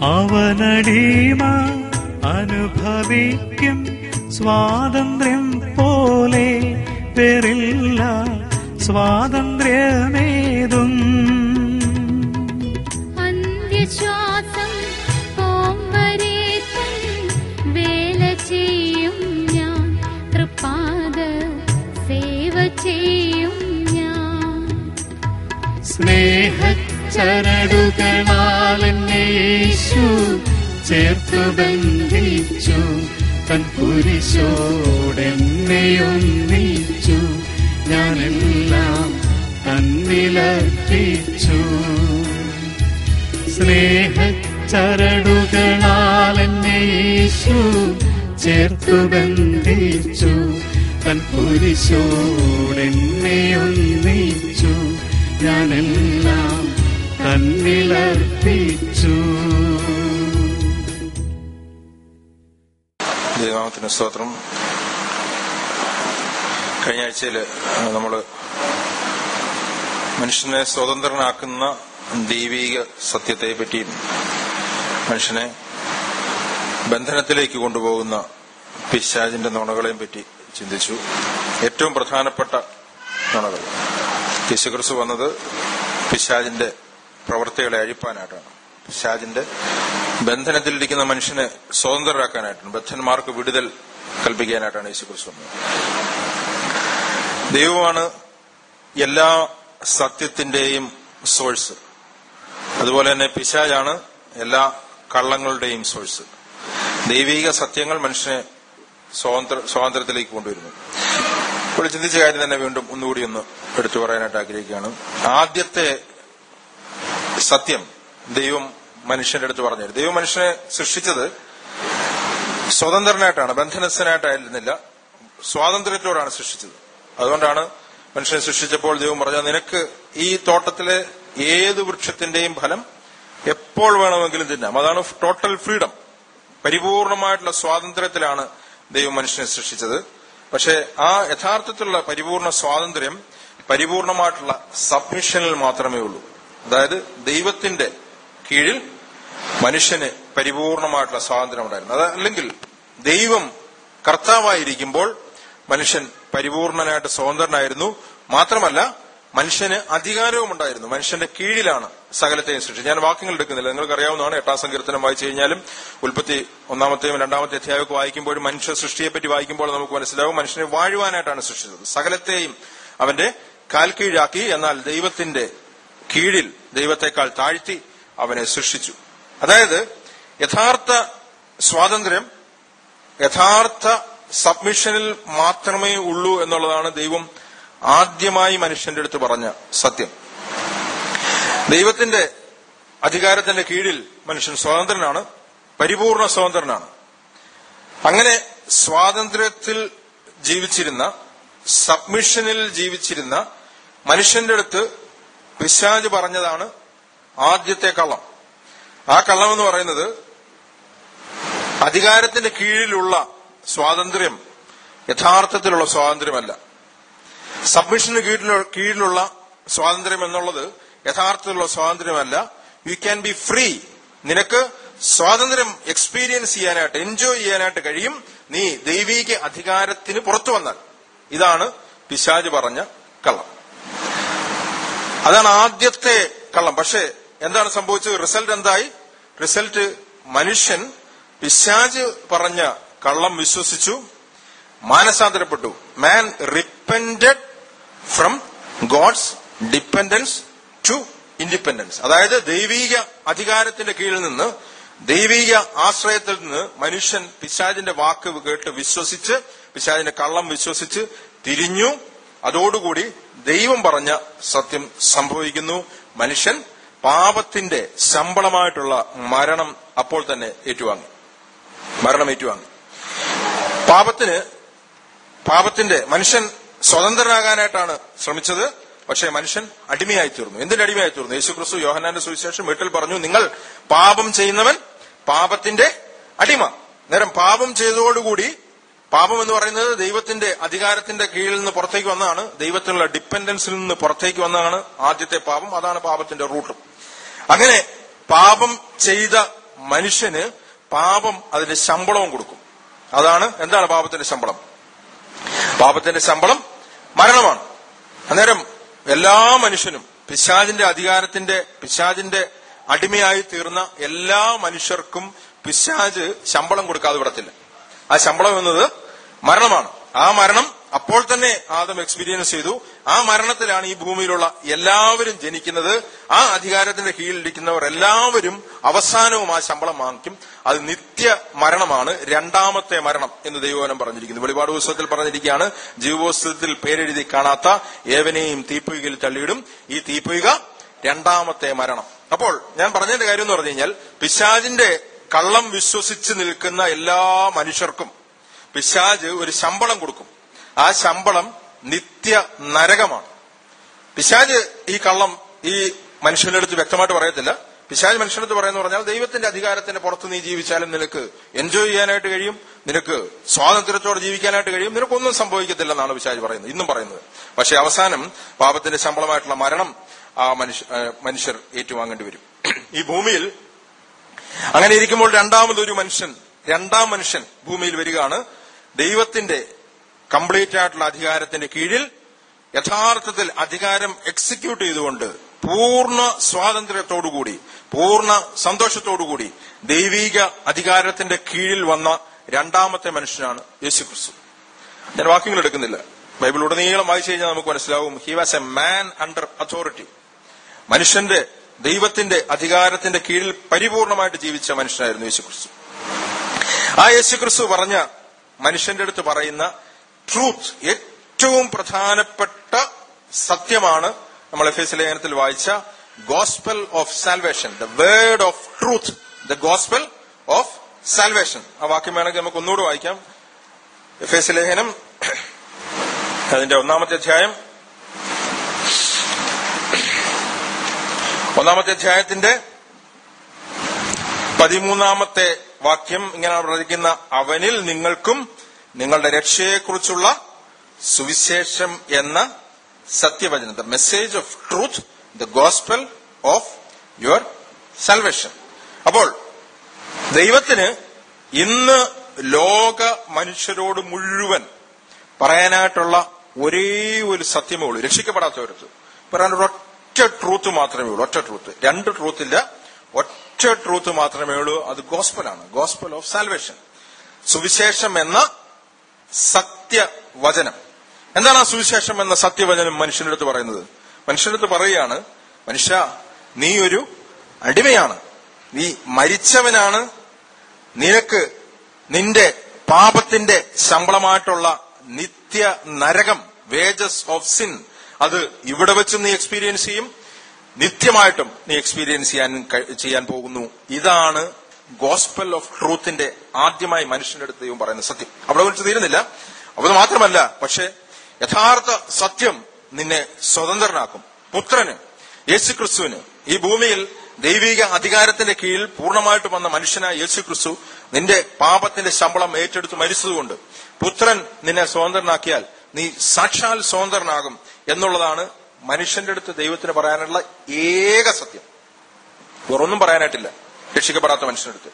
അവനടിമ അനുഭവിക്കും സ്വാതന്ത്ര്യം പോലെ വേറില്ല സ്വാതന്ത്ര്യമേതും. അന്ത്യശ്വാസം പോംവരേക്കും വേല ചെയ്യും ഞാൻ, തൃപ്പാദ സേവ ചെയ്യും ഞാൻ. സ്നേഹച്ചരടുകളാൽ എന്നെ യേശു ചേർത്തു ബന്ധിച്ചു, തൻ കുരിശോടെന്നെയൊന്നിച്ചു, ഞാനെല്ലാം തന്നിലർപ്പിച്ചു. സ്നേഹച്ചരടുകളാൽ എന്നെ യേശു ചേർത്തു ബന്ധിച്ചു, തൻ കുരിശോടെന്നെയൊന്നിച്ചു, ഞാനെല്ലാം തന്നിലർപ്പിച്ചു. ദൈവനാമത്തിന് സ്തോത്രം. കഴിഞ്ഞ ആഴ്ചയിൽ നമ്മൾ മനുഷ്യനെ സ്വതന്ത്രനാക്കുന്ന ദൈവിക സത്യത്തെ പറ്റിയും മനുഷ്യനെ ബന്ധനത്തിലേക്ക് കൊണ്ടുപോകുന്ന പിശാചിന്റെ നുണകളെയും പറ്റി ചിന്തിച്ചു. ഏറ്റവും പ്രധാനപ്പെട്ട നുണകൾ, യേശുക്രിസ്തു വന്നത് പിശാചിന്റെ പ്രവൃത്തികളെ അഴിപ്പാനായിട്ടാണ്. പിശാചിന്റെ ബന്ധനത്തിലിരിക്കുന്ന മനുഷ്യനെ സ്വതന്ത്രരാക്കാനായിട്ടാണ്, ബദ്ധന്മാർക്ക് വിടുതൽ കൽപ്പിക്കാനായിട്ടാണ് യേശുക്രിസ്തു വന്നത്. ദൈവമാണ് എല്ലാ സത്യത്തിന്റെയും സോഴ്സ്. അതുപോലെ തന്നെ പിശാചാണ് എല്ലാ കള്ളങ്ങളുടെയും സോഴ്സ്. ദൈവിക സത്യങ്ങൾ മനുഷ്യനെ സ്വാതന്ത്ര്യത്തിലേക്ക് കൊണ്ടുവരുന്നു. ഇപ്പോൾ ചിന്തിച്ച കാര്യം തന്നെ വീണ്ടും ഒന്നുകൂടി ഒന്ന് എടുത്തു പറയാനായിട്ട് ആഗ്രഹിക്കുകയാണ്. ആദ്യത്തെ സത്യം ദൈവം മനുഷ്യന്റെ അടുത്ത് പറഞ്ഞു. ദൈവം മനുഷ്യനെ സൃഷ്ടിച്ചത് സ്വതന്ത്രനായിട്ടാണ്, ബന്ധനസ്ഥനായിട്ടായിരുന്നില്ല, സ്വാതന്ത്ര്യത്തോടാണ് സൃഷ്ടിച്ചത്. അതുകൊണ്ടാണ് മനുഷ്യനെ സൃഷ്ടിച്ചപ്പോൾ ദൈവം പറഞ്ഞത്, നിനക്ക് ഈ തോട്ടത്തിലെ ഏത് വൃക്ഷത്തിന്റെയും ഫലം എപ്പോൾ വേണമെങ്കിലും തിന്നാം. അതാണ് ടോട്ടൽ ഫ്രീഡം. പരിപൂർണമായിട്ടുള്ള സ്വാതന്ത്ര്യത്തിലാണ് ദൈവം മനുഷ്യനെ സൃഷ്ടിച്ചത്. പക്ഷെ ആ യഥാർത്ഥത്തിലുള്ള പരിപൂർണ സ്വാതന്ത്ര്യം പരിപൂർണമായിട്ടുള്ള സബ്മിഷനിൽ മാത്രമേ ഉള്ളൂ. അതായത് ദൈവത്തിന്റെ കീഴിൽ മനുഷ്യന് പരിപൂർണമായിട്ടുള്ള സ്വാതന്ത്ര്യം ഉണ്ടായിരുന്നു. അതല്ലെങ്കിൽ ദൈവം കർത്താവായിരിക്കുമ്പോൾ മനുഷ്യൻ പരിപൂർണനായിട്ട് സ്വതന്ത്രനായിരുന്നു. മാത്രമല്ല മനുഷ്യന് അധികാരവും ഉണ്ടായിരുന്നു. മനുഷ്യന്റെ കീഴിലാണ് സകലത്തെയും സൃഷ്ടിച്ചത്. ഞാൻ വാക്യങ്ങൾ എടുക്കുന്നില്ല, നിങ്ങൾക്ക് അറിയാവുന്നതാണ്. 8-ാം സങ്കീർത്തനം വായിച്ചു കഴിഞ്ഞാലും ഉൽപ്പത്തി 1-ാമത്തെയും 2-ാമത്തെ അധ്യായമൊക്കെ വായിക്കുമ്പോഴും മനുഷ്യ സൃഷ്ടിയെപ്പറ്റി വായിക്കുമ്പോൾ നമുക്ക് മനസ്സിലാവും മനുഷ്യനെ വാഴുവാനായിട്ടാണ് സൃഷ്ടിച്ചത്. സകലത്തെയും അവന്റെ കാൽ കീഴാക്കി, എന്നാൽ ദൈവത്തിന്റെ കീഴിൽ ദൈവത്തെക്കാൾ താഴ്ത്തി അവനെ സൃഷ്ടിച്ചു. അതായത് യഥാർത്ഥ സ്വാതന്ത്ര്യം യഥാർത്ഥ സബ്മിഷനിൽ മാത്രമേ ഉള്ളൂ എന്നുള്ളതാണ് ദൈവം ആദ്യമായി മനുഷ്യന്റെ അടുത്ത് പറഞ്ഞ സത്യം. ദൈവത്തിന്റെ അധികാരത്തിന്റെ കീഴിൽ മനുഷ്യൻ സ്വതന്ത്രനാണ്, പരിപൂർണ സ്വതന്ത്രനാണ്. അങ്ങനെ സ്വാതന്ത്ര്യത്തിൽ ജീവിച്ചിരുന്ന, സബ്മിഷനിൽ ജീവിച്ചിരുന്ന മനുഷ്യന്റെ അടുത്ത് പിശാച് പറഞ്ഞതാണ് ആദ്യത്തെ കള്ളം. ആ കള്ളം എന്ന് പറയുന്നത് അധികാരത്തിന്റെ കീഴിലുള്ള സ്വാതന്ത്ര്യം യഥാർത്ഥത്തിലുള്ള സ്വാതന്ത്ര്യമല്ല. സബ്മിഷന് കീഴിലുള്ള സ്വാതന്ത്ര്യം എന്നുള്ളത് യഥാർത്ഥത്തിലുള്ള സ്വാതന്ത്ര്യമല്ല. You can be free. നിനക്ക് സ്വാതന്ത്ര്യം എക്സ്പീരിയൻസ് ചെയ്യാനായിട്ട്, എൻജോയ് ചെയ്യാനായിട്ട് കഴിയും നീ ദൈവീക അധികാരത്തിന് പുറത്തു വന്നാൽ. ഇതാണ് പിശാച് പറഞ്ഞ കള്ളം. അതാണ് ആദ്യത്തെ കള്ളം. പക്ഷെ എന്താണ് സംഭവിച്ചത്? റിസൾട്ട് എന്തായി? റിസൾട്ട് മനുഷ്യൻ പിശാച് പറഞ്ഞ കള്ളം വിശ്വസിച്ചു, മാനസാന്തരപ്പെട്ടു. Man repented from God's dependence to independence. അതായത് ദൈവീക അധികാരത്തിന്റെ കീഴിൽ നിന്ന്, ദൈവീക ആശ്രയത്തിൽ നിന്ന് മനുഷ്യൻ പിശാചിന്റെ വാക്ക് കേട്ട് വിശ്വസിച്ച്, പിശാചിന്റെ കള്ളം വിശ്വസിച്ച് തിരിഞ്ഞു. അതോടുകൂടി ദൈവം പറഞ്ഞ സത്യം സംഭവിക്കുന്നു. മനുഷ്യൻ പാപത്തിന്റെ ശമ്പളമായിട്ടുള്ള മരണം അപ്പോൾ തന്നെ ഏറ്റുവാങ്ങി. പാപത്തിന്റെ മനുഷ്യൻ സ്വതന്ത്രനാകാനായിട്ടാണ് ശ്രമിച്ചത്. പക്ഷേ മനുഷ്യൻ അടിമയായി തീർന്നു. എന്തിന്റെ അടിമയായി തീർന്നു? യേശുക്രിസ്തു യോഹന്നാന്റെ സുവിശേഷം 8 പറഞ്ഞു, നിങ്ങൾ പാപം ചെയ്യുന്നവൻ പാപത്തിന്റെ അടിമ. നേരം പാപം ചെയ്തതോടുകൂടി, പാപം എന്ന് പറയുന്നത് ദൈവത്തിന്റെ അധികാരത്തിന്റെ കീഴിൽ നിന്ന് പുറത്തേക്ക് വന്നതാണ്, ദൈവത്തിനുള്ള ഡിപ്പെൻഡൻസിൽ നിന്ന് പുറത്തേക്ക് വന്നതാണ് ആദ്യത്തെ പാപം. അതാണ് പാപത്തിന്റെ റൂട്ട്. അങ്ങനെ പാപം ചെയ്ത മനുഷ്യന് പാപം അതിന്റെ ശമ്പളവും കൊടുക്കും. എന്താണ് പാപത്തിന്റെ ശമ്പളം? പാപത്തിന്റെ ശമ്പളം മരണമാണ്. അന്നേരം എല്ലാ മനുഷ്യനും പിശാചിന്റെ അടിമയായി തീർന്ന എല്ലാ മനുഷ്യർക്കും പിശാച് ശമ്പളം കൊടുക്കാതെ വിടത്തില്ല. ആ ശമ്പളം എന്നത് മരണമാണ്. ആ മരണം അപ്പോൾ തന്നെ ആദം എക്സ്പീരിയൻസ് ചെയ്തു. ആ മരണത്തിലാണ് ഈ ഭൂമിയിലുള്ള എല്ലാവരും ജനിക്കുന്നത്. ആ അധികാരത്തിന്റെ കീഴിലിരിക്കുന്നവർ എല്ലാവരും അവസാനവും ആ ശമ്പളം വാങ്ങിക്കും. അത് നിത്യ മരണമാണ്, രണ്ടാമത്തെ മരണം എന്ന് ദൈവവചനം പറഞ്ഞിരിക്കുന്നു. വെളിപാട് പുസ്തകത്തിൽ പറഞ്ഞിരിക്കുകയാണ്, ജീവപുസ്തകത്തിൽ പേരെഴുതി കാണാത്ത ഏവനെയും തീപ്പൊയ്കയിൽ തള്ളിയിടും. ഈ തീപ്പൊയ്ക രണ്ടാമത്തെ മരണം. അപ്പോൾ ഞാൻ പറഞ്ഞതിന്റെ കാര്യം എന്ന് പറഞ്ഞു കഴിഞ്ഞാൽ, പിശാചിന്റെ കള്ളം വിശ്വസിച്ച് നിൽക്കുന്ന എല്ലാ മനുഷ്യർക്കും പിശാച് ഒരു ശമ്പളം കൊടുക്കും. ആ ശമ്പളം നിത്യ നരകമാണ്. പിശാച് ഈ കള്ളം ഈ മനുഷ്യന്റെ അടുത്ത് വ്യക്തമായിട്ട് പറയത്തില്ല. പിശാച് മനുഷ്യന്റെ അടുത്ത് പറയുന്ന പറഞ്ഞാൽ, ദൈവത്തിന്റെ അധികാരത്തിന്റെ പുറത്ത് നീ ജീവിച്ചാലും നിനക്ക് എൻജോയ് ചെയ്യാനായിട്ട് കഴിയും, നിനക്ക് സ്വാതന്ത്ര്യത്തോടെ ജീവിക്കാനായിട്ട് കഴിയും, നിനക്കൊന്നും സംഭവിക്കത്തില്ലെന്നാണ് പിശാച് പറയുന്നത്, ഇന്നും പറയുന്നത്. പക്ഷെ അവസാനം പാപത്തിന്റെ ശമ്പളമായിട്ടുള്ള മരണം ആ മനുഷ്യർ ഏറ്റുവാങ്ങേണ്ടി വരും. ഈ ഭൂമിയിൽ അങ്ങനെ ഇരിക്കുമ്പോൾ രണ്ടാം മനുഷ്യൻ ഭൂമിയിൽ വരികയാണ്. ദൈവത്തിന്റെ കംപ്ലീറ്റ് ആയിട്ടുള്ള അധികാരത്തിന്റെ കീഴിൽ യഥാർത്ഥത്തിൽ അധികാരം എക്സിക്യൂട്ട് ചെയ്തുകൊണ്ട് പൂർണ്ണ സ്വാതന്ത്ര്യത്തോടുകൂടി പൂർണ്ണ സന്തോഷത്തോടുകൂടി ദൈവിക അധികാരത്തിന്റെ കീഴിൽ വന്ന രണ്ടാമത്തെ മനുഷ്യനാണ് യേശുക്രിസ്തു. ഞാൻ വാക്യങ്ങൾ എടുക്കുന്നില്ല, ബൈബിളുടനീളം വായിച്ചു കഴിഞ്ഞാൽ നമുക്ക് മനസ്സിലാവും. He was a man under authority. ദൈവത്തിന്റെ അധികാരത്തിന്റെ കീഴിൽ പരിപൂർണമായിട്ട് ജീവിച്ച മനുഷ്യനായിരുന്നു യേശുക്രിസ്തു. ആ യേശുക്രിസ്തു പറഞ്ഞ മനുഷ്യന്റെ അടുത്ത് പറയുന്ന ട്രൂത്ത്, ഏറ്റവും പ്രധാനപ്പെട്ട സത്യമാണ് നമ്മൾ എഫേസ്യ ലേഖനത്തിൽ വായിച്ച gospel of salvation, the word of truth, the gospel of salvation. ആ വാക്യം വേണമെങ്കിൽ നമുക്ക് ഒന്നുകൂടെ വായിക്കാം. എഫേസ്യ ലേഖനം അതിന്റെ 1-ാമത്തെ അധ്യായം, 1-ാമത്തെ അധ്യായത്തിന്റെ 13-ാമത്തെ വാക്യം ഇങ്ങനെയാണ് പറഞ്ഞിരിക്കുന്ന, അവനിൽ നിങ്ങൾക്കും നിങ്ങളുടെ രക്ഷയെക്കുറിച്ചുള്ള സുവിശേഷം എന്ന സത്യവചനം, the message of truth, the gospel of your salvation. അപ്പോൾ ദൈവത്തിന് ഇന്ന് ലോക മനുഷ്യരോട് മുഴുവൻ പറയാനായിട്ടുള്ള ഒരേ ഒരു സത്യമേ ഉള്ളൂ. രക്ഷിക്കപ്പെടാത്തവർക്ക് പറയാനൊരു ഒറ്റ ട്രൂത്ത് മാത്രമേ ഉള്ളൂ. ഒറ്റ ട്രൂത്ത്, രണ്ട് ട്രൂത്തില്ല, ഒറ്റ ട്രൂത്ത് മാത്രമേ ഉള്ളൂ. അത് ഗോസ്പലാണ്, ഗോസ്പൽ ഓഫ് സാൽവേഷൻ, സുവിശേഷം എന്ന സത്യവചനം. എന്താണ് ആ സുവിശേഷം എന്ന സത്യവചനം മനുഷ്യന്റെ അടുത്ത് പറയുന്നത്? മനുഷ്യന്റെ അടുത്ത് പറയുകയാണ്, മനുഷ്യ, നീ ഒരു അടിമയാണ്, നീ മരിച്ചവനാണ്, നിനക്ക് നിന്റെ പാപത്തിന്റെ ശമ്പളമായിട്ടുള്ള നിത്യ നരകം, വേജസ് ഓഫ് സിൻ, അത് ഇവിടെ വെച്ചും നീ എക്സ്പീരിയൻസ് ചെയ്യും, നിത്യമായിട്ടും നീ എക്സ്പീരിയൻസ് ചെയ്യാൻ പോകുന്നു. ഇതാണ് ഗോസ്പൽ ഓഫ് ട്രൂത്തിന്റെ ആദ്യമായി മനുഷ്യന്റെ അടുത്ത് ദൈവം പറയുന്ന സത്യം. അവിടെ വെച്ച് തീരുന്നില്ല. അത് മാത്രമല്ല, പക്ഷെ യഥാർത്ഥ സത്യം നിന്നെ സ്വതന്ത്രനാക്കും. പുത്രന്, യേശുക്രിസ്തുവിന്, ഈ ഭൂമിയിൽ ദൈവിക അധികാരത്തിന്റെ കീഴിൽ പൂർണ്ണമായിട്ട് വന്ന മനുഷ്യനായ യേശുക്രിസ്തു നിന്റെ പാപത്തിന്റെ ശമ്പളം ഏറ്റെടുത്ത് മരിച്ചതുകൊണ്ട് പുത്രൻ നിന്നെ സ്വതന്ത്രനാക്കിയാൽ നീ സാക്ഷാൽ സ്വതന്ത്രനാകും എന്നുള്ളതാണ് മനുഷ്യന്റെ അടുത്ത് ദൈവത്തിന് പറയാനുള്ള ഏക സത്യം. വേറൊന്നും പറയാനായിട്ടില്ല രക്ഷിക്കപ്പെടാത്ത മനുഷ്യനടുത്ത്.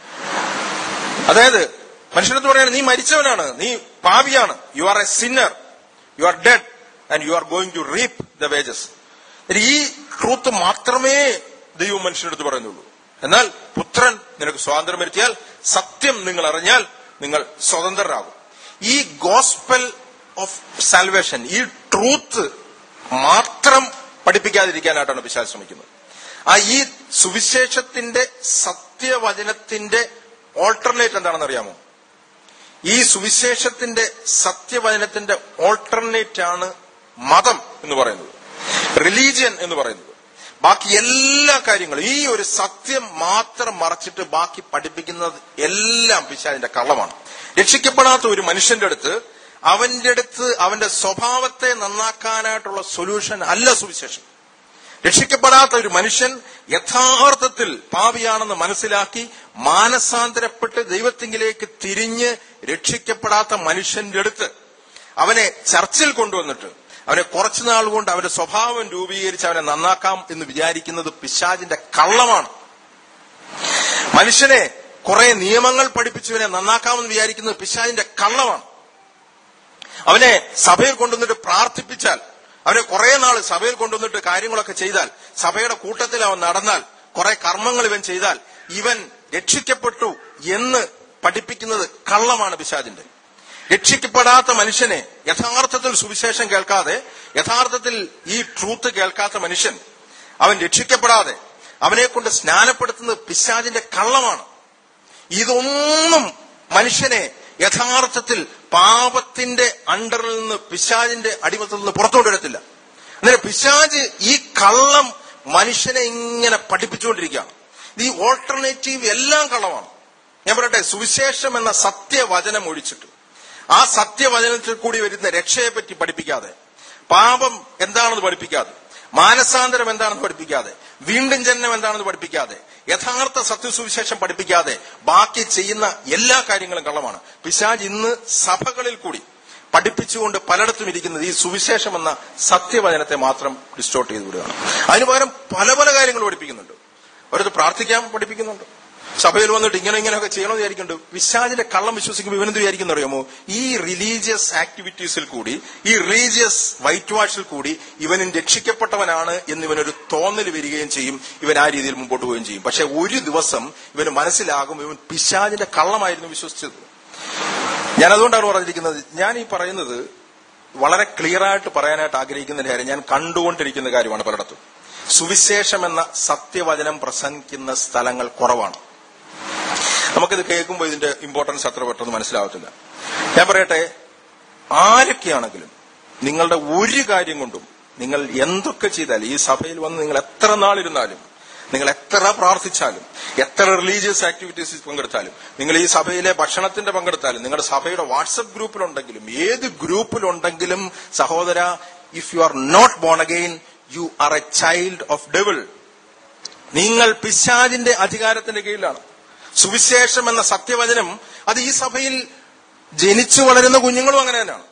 അതായത് മനുഷ്യനടുത്ത് പറയാണ്, നീ മരിച്ചവനാണ്, നീ പാപിയാണ്, you are a sinner, you are dead and you are going to reap the wages. ഈ ട്രൂത്ത് മാത്രമേ ദൈവം മനുഷ്യനടുത്ത് പറയുന്നുള്ളൂ. എന്നാൽ പുത്രൻ നിനക്ക് സ്വാതന്ത്ര്യം വരുത്തിയാൽ, സത്യം നിങ്ങൾ അറിഞ്ഞാൽ നിങ്ങൾ സ്വതന്ത്രരാകും. ഈ ഗോസ്പൽ ഓഫ് സാൽവേഷൻ, ഈ ട്രൂത്ത് മാത്രം പഠിപ്പിക്കാതിരിക്കാനായിട്ടാണ് പിശാച് ശ്രമിക്കുന്നത്. ഈ സുവിശേഷത്തിന്റെ സത്യവചനത്തിന്റെ ഓൾട്ടർനേറ്റ് എന്താണെന്ന് അറിയാമോ? ഈ സുവിശേഷത്തിന്റെ സത്യവചനത്തിന്റെ ഓൾട്ടർനേറ്റ് ആണ് മതം എന്ന് പറയുന്നത്, റിലീജിയൻ എന്ന് പറയുന്നത്. ബാക്കി എല്ലാ കാര്യങ്ങളും ഈ ഒരു സത്യം മാത്രം മറച്ചിട്ട് ബാക്കി പഠിപ്പിക്കുന്നത് എല്ലാം പിശാചിന്റെ കള്ളമാണ്. രക്ഷിക്കപ്പെടാത്ത ഒരു മനുഷ്യന്റെ അടുത്ത് അവന്റെ സ്വഭാവത്തെ നന്നാക്കാനായിട്ടുള്ള സൊല്യൂഷൻ അല്ല സുവിശേഷം. രക്ഷിക്കപ്പെടാത്ത ഒരു മനുഷ്യൻ യഥാർത്ഥത്തിൽ പാപിയാണെന്ന് മനസ്സിലാക്കി മാനസാന്തരപ്പെട്ട് ദൈവത്തിങ്കിലേക്ക് തിരിഞ്ഞ് രക്ഷിക്കപ്പെടാത്ത മനുഷ്യന്റെ അടുത്ത് അവനെ ചർച്ചിൽ കൊണ്ടുവന്നിട്ട് അവനെ കുറച്ചുനാൾ കൊണ്ട് അവന്റെ സ്വഭാവം രൂപീകരിച്ച് അവനെ നന്നാക്കാം എന്ന് വിചാരിക്കുന്നത് പിശാചിന്റെ കള്ളമാണ്. മനുഷ്യനെ കുറെ നിയമങ്ങൾ പഠിപ്പിച്ചവനെ നന്നാക്കാമെന്ന് വിചാരിക്കുന്നത് പിശാചിന്റെ കള്ളമാണ്. അവനെ സഭയിൽ കൊണ്ടുവന്നിട്ട് പ്രാർത്ഥിപ്പിച്ചാൽ, അവനെ കുറെ നാൾ സഭയിൽ കൊണ്ടുവന്നിട്ട് കാര്യങ്ങളൊക്കെ ചെയ്താൽ, സഭയുടെ കൂട്ടത്തിൽ അവൻ നടന്നാൽ, കുറെ കർമ്മങ്ങൾ ഇവൻ ചെയ്താൽ ഇവൻ രക്ഷിക്കപ്പെട്ടു എന്ന് പഠിപ്പിക്കുന്നത് കള്ളമാണ് പിശാചിന്റെ. രക്ഷിക്കപ്പെടാത്ത മനുഷ്യനെ, യഥാർത്ഥത്തിൽ സുവിശേഷം കേൾക്കാതെ, യഥാർത്ഥത്തിൽ ഈ ട്രൂത്ത് കേൾക്കാത്ത മനുഷ്യൻ, അവൻ രക്ഷിക്കപ്പെടാതെ അവനെ കൊണ്ട് സ്നാനപ്പെടുത്തുന്നത് പിശാചിന്റെ കള്ളമാണ്. ഇതൊന്നും മനുഷ്യനെ യഥാർത്ഥത്തിൽ പാപത്തിന്റെ അണ്ടറിൽ നിന്ന്, പിശാചിന്റെ അടിമത്തിൽ നിന്ന് പുറത്തുകൊണ്ടുവരത്തില്ല. അന്നേരം പിശാച് ഈ കള്ളം മനുഷ്യനെ ഇങ്ങനെ പഠിപ്പിച്ചുകൊണ്ടിരിക്കുകയാണ്. ഈ ഓൾട്ടർനേറ്റീവ് എല്ലാം കള്ളമാണ്. ഞാൻ പറയട്ടെ, സുവിശേഷം എന്ന സത്യവചനം ഒഴിച്ചിട്ട്, ആ സത്യവചനത്തിൽ കൂടി വരുന്ന രക്ഷയെപ്പറ്റി പഠിപ്പിക്കാതെ, പാപം എന്താണെന്ന് പഠിപ്പിക്കാതെ, മാനസാന്തരം എന്താണെന്ന് പഠിപ്പിക്കാതെ, വീണ്ടും ജനനം എന്താണെന്ന് പഠിപ്പിക്കാതെ, യഥാർത്ഥ സത്യസുവിശേഷം പഠിപ്പിക്കാതെ ബാക്കി ചെയ്യുന്ന എല്ലാ കാര്യങ്ങളും കള്ളമാണ്. പിശാച് ഇന്ന് സഭകളിൽ കൂടി പഠിപ്പിച്ചുകൊണ്ട് പലയിടത്തും ഇരിക്കുന്നത് ഈ സുവിശേഷം എന്ന സത്യവചനത്തെ മാത്രം ഡിസ്റ്റോർട്ട് ചെയ്ത് വിടുകയാണ്. അതിനു പകരം പല പല കാര്യങ്ങൾ പഠിപ്പിക്കുന്നുണ്ട്. അവരത് പ്രാർത്ഥിക്കാൻ പഠിപ്പിക്കുന്നുണ്ട്. സഭയിൽ വന്നിട്ട് ഇങ്ങനെയൊക്കെ ചെയ്യണമെന്ന് വിചാരിക്കുന്നുണ്ട്. പിശാചിന്റെ കള്ളം വിശ്വസിക്കുമ്പോൾ ഇവനെന്ത് വിചാരിക്കുന്നു അറിയാമോ? ഈ റിലീജിയസ് ആക്ടിവിറ്റീസിൽ കൂടി, ഈ റിലീജിയസ് വൈറ്റ് വാഷിൽ കൂടി ഇവനും രക്ഷിക്കപ്പെട്ടവനാണ് എന്നിവനൊരു തോന്നൽ വരികയും ചെയ്യും. ഇവൻ ആ രീതിയിൽ മുമ്പോട്ട് പോവുകയും ചെയ്യും. പക്ഷെ ഒരു ദിവസം ഇവന് മനസ്സിലാകും ഇവൻ പിശാചിന്റെ കള്ളമായിരുന്നു വിശ്വസിച്ചത്. ഞാൻ അതുകൊണ്ടാണ് പറഞ്ഞിരിക്കുന്നത്, ഞാൻ ഈ പറയുന്നത് വളരെ ക്ലിയർ ആയിട്ട് പറയാനായിട്ട് ആഗ്രഹിക്കുന്ന കാര്യം, ഞാൻ കണ്ടുകൊണ്ടിരിക്കുന്ന കാര്യമാണ്. പലയിടത്തും സുവിശേഷം എന്ന സത്യവചനം പ്രസംഗിക്കുന്ന സ്ഥലങ്ങൾ കുറവാണ്. നമുക്കിത് കേൾക്കുമ്പോൾ ഇതിന്റെ ഇമ്പോർട്ടൻസ് അത്ര പെട്ടെന്ന് മനസ്സിലാവത്തില്ല. ഞാൻ പറയട്ടെ, ആരൊക്കെയാണെങ്കിലും നിങ്ങളുടെ ഒരു കാര്യം കൊണ്ടും നിങ്ങൾ എന്തൊക്കെ ചെയ്താലും, ഈ സഭയിൽ വന്ന് നിങ്ങൾ എത്ര നാളിരുന്നാലും, നിങ്ങൾ എത്ര പ്രാർത്ഥിച്ചാലും, എത്ര റിലീജിയസ് ആക്ടിവിറ്റീസിൽ പങ്കെടുത്താലും, നിങ്ങൾ ഈ സഭയിലെ ഭക്ഷണത്തിന്റെ പങ്കെടുത്താലും, നിങ്ങളുടെ സഭയുടെ വാട്സപ്പ് ഗ്രൂപ്പിലുണ്ടെങ്കിലും, ഏത് ഗ്രൂപ്പിലുണ്ടെങ്കിലും, സഹോദര, if you are not born again, you are a child of devil. നിങ്ങൾ പിശാചിന്റെ അധികാരത്തിന്റെ കീഴിലാണ്. സുവിശേഷം എന്ന സത്യവചനം അത് ഈ സഭയിൽ ജനിച്ചു വളരുന്ന കുഞ്ഞുങ്ങളും അങ്ങനെ തന്നെയാണ്.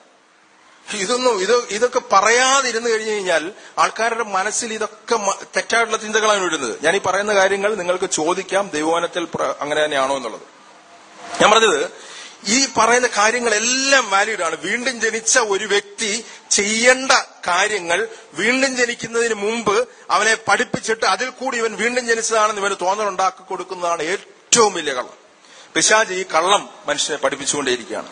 ഇതൊക്കെ പറയാതിരുന്നു കഴിഞ്ഞു കഴിഞ്ഞാൽ ആൾക്കാരുടെ മനസ്സിൽ ഇതൊക്കെ തെറ്റായിട്ടുള്ള ചിന്തകളാണ് വരുന്നത്. ഞാൻ ഈ പറയുന്ന കാര്യങ്ങൾ നിങ്ങൾക്ക് ചോദിക്കാം, ദൈവവചനത്തിൽ അങ്ങനെ തന്നെയാണോ എന്നുള്ളത്. ഞാൻ പറഞ്ഞത്, ഈ പറയുന്ന കാര്യങ്ങളെല്ലാം വാലിഡ് ആണ്. വീണ്ടും ജനിച്ച ഒരു വ്യക്തി ചെയ്യേണ്ട കാര്യങ്ങൾ വീണ്ടും ജനിക്കുന്നതിന് മുമ്പ് അവനെ പഠിപ്പിച്ചിട്ട് അതിൽ കൂടി ഇവൻ വീണ്ടും ജനിച്ചതാണെന്ന് ഇവന് തോന്നലുണ്ടാക്കി കൊടുക്കുന്നതാണ് ഏറ്റവും വലിയ കള്ളം. പിശാച് ഈ കള്ളം മനുഷ്യനെ പഠിപ്പിച്ചുകൊണ്ടേയിരിക്കുകയാണ്.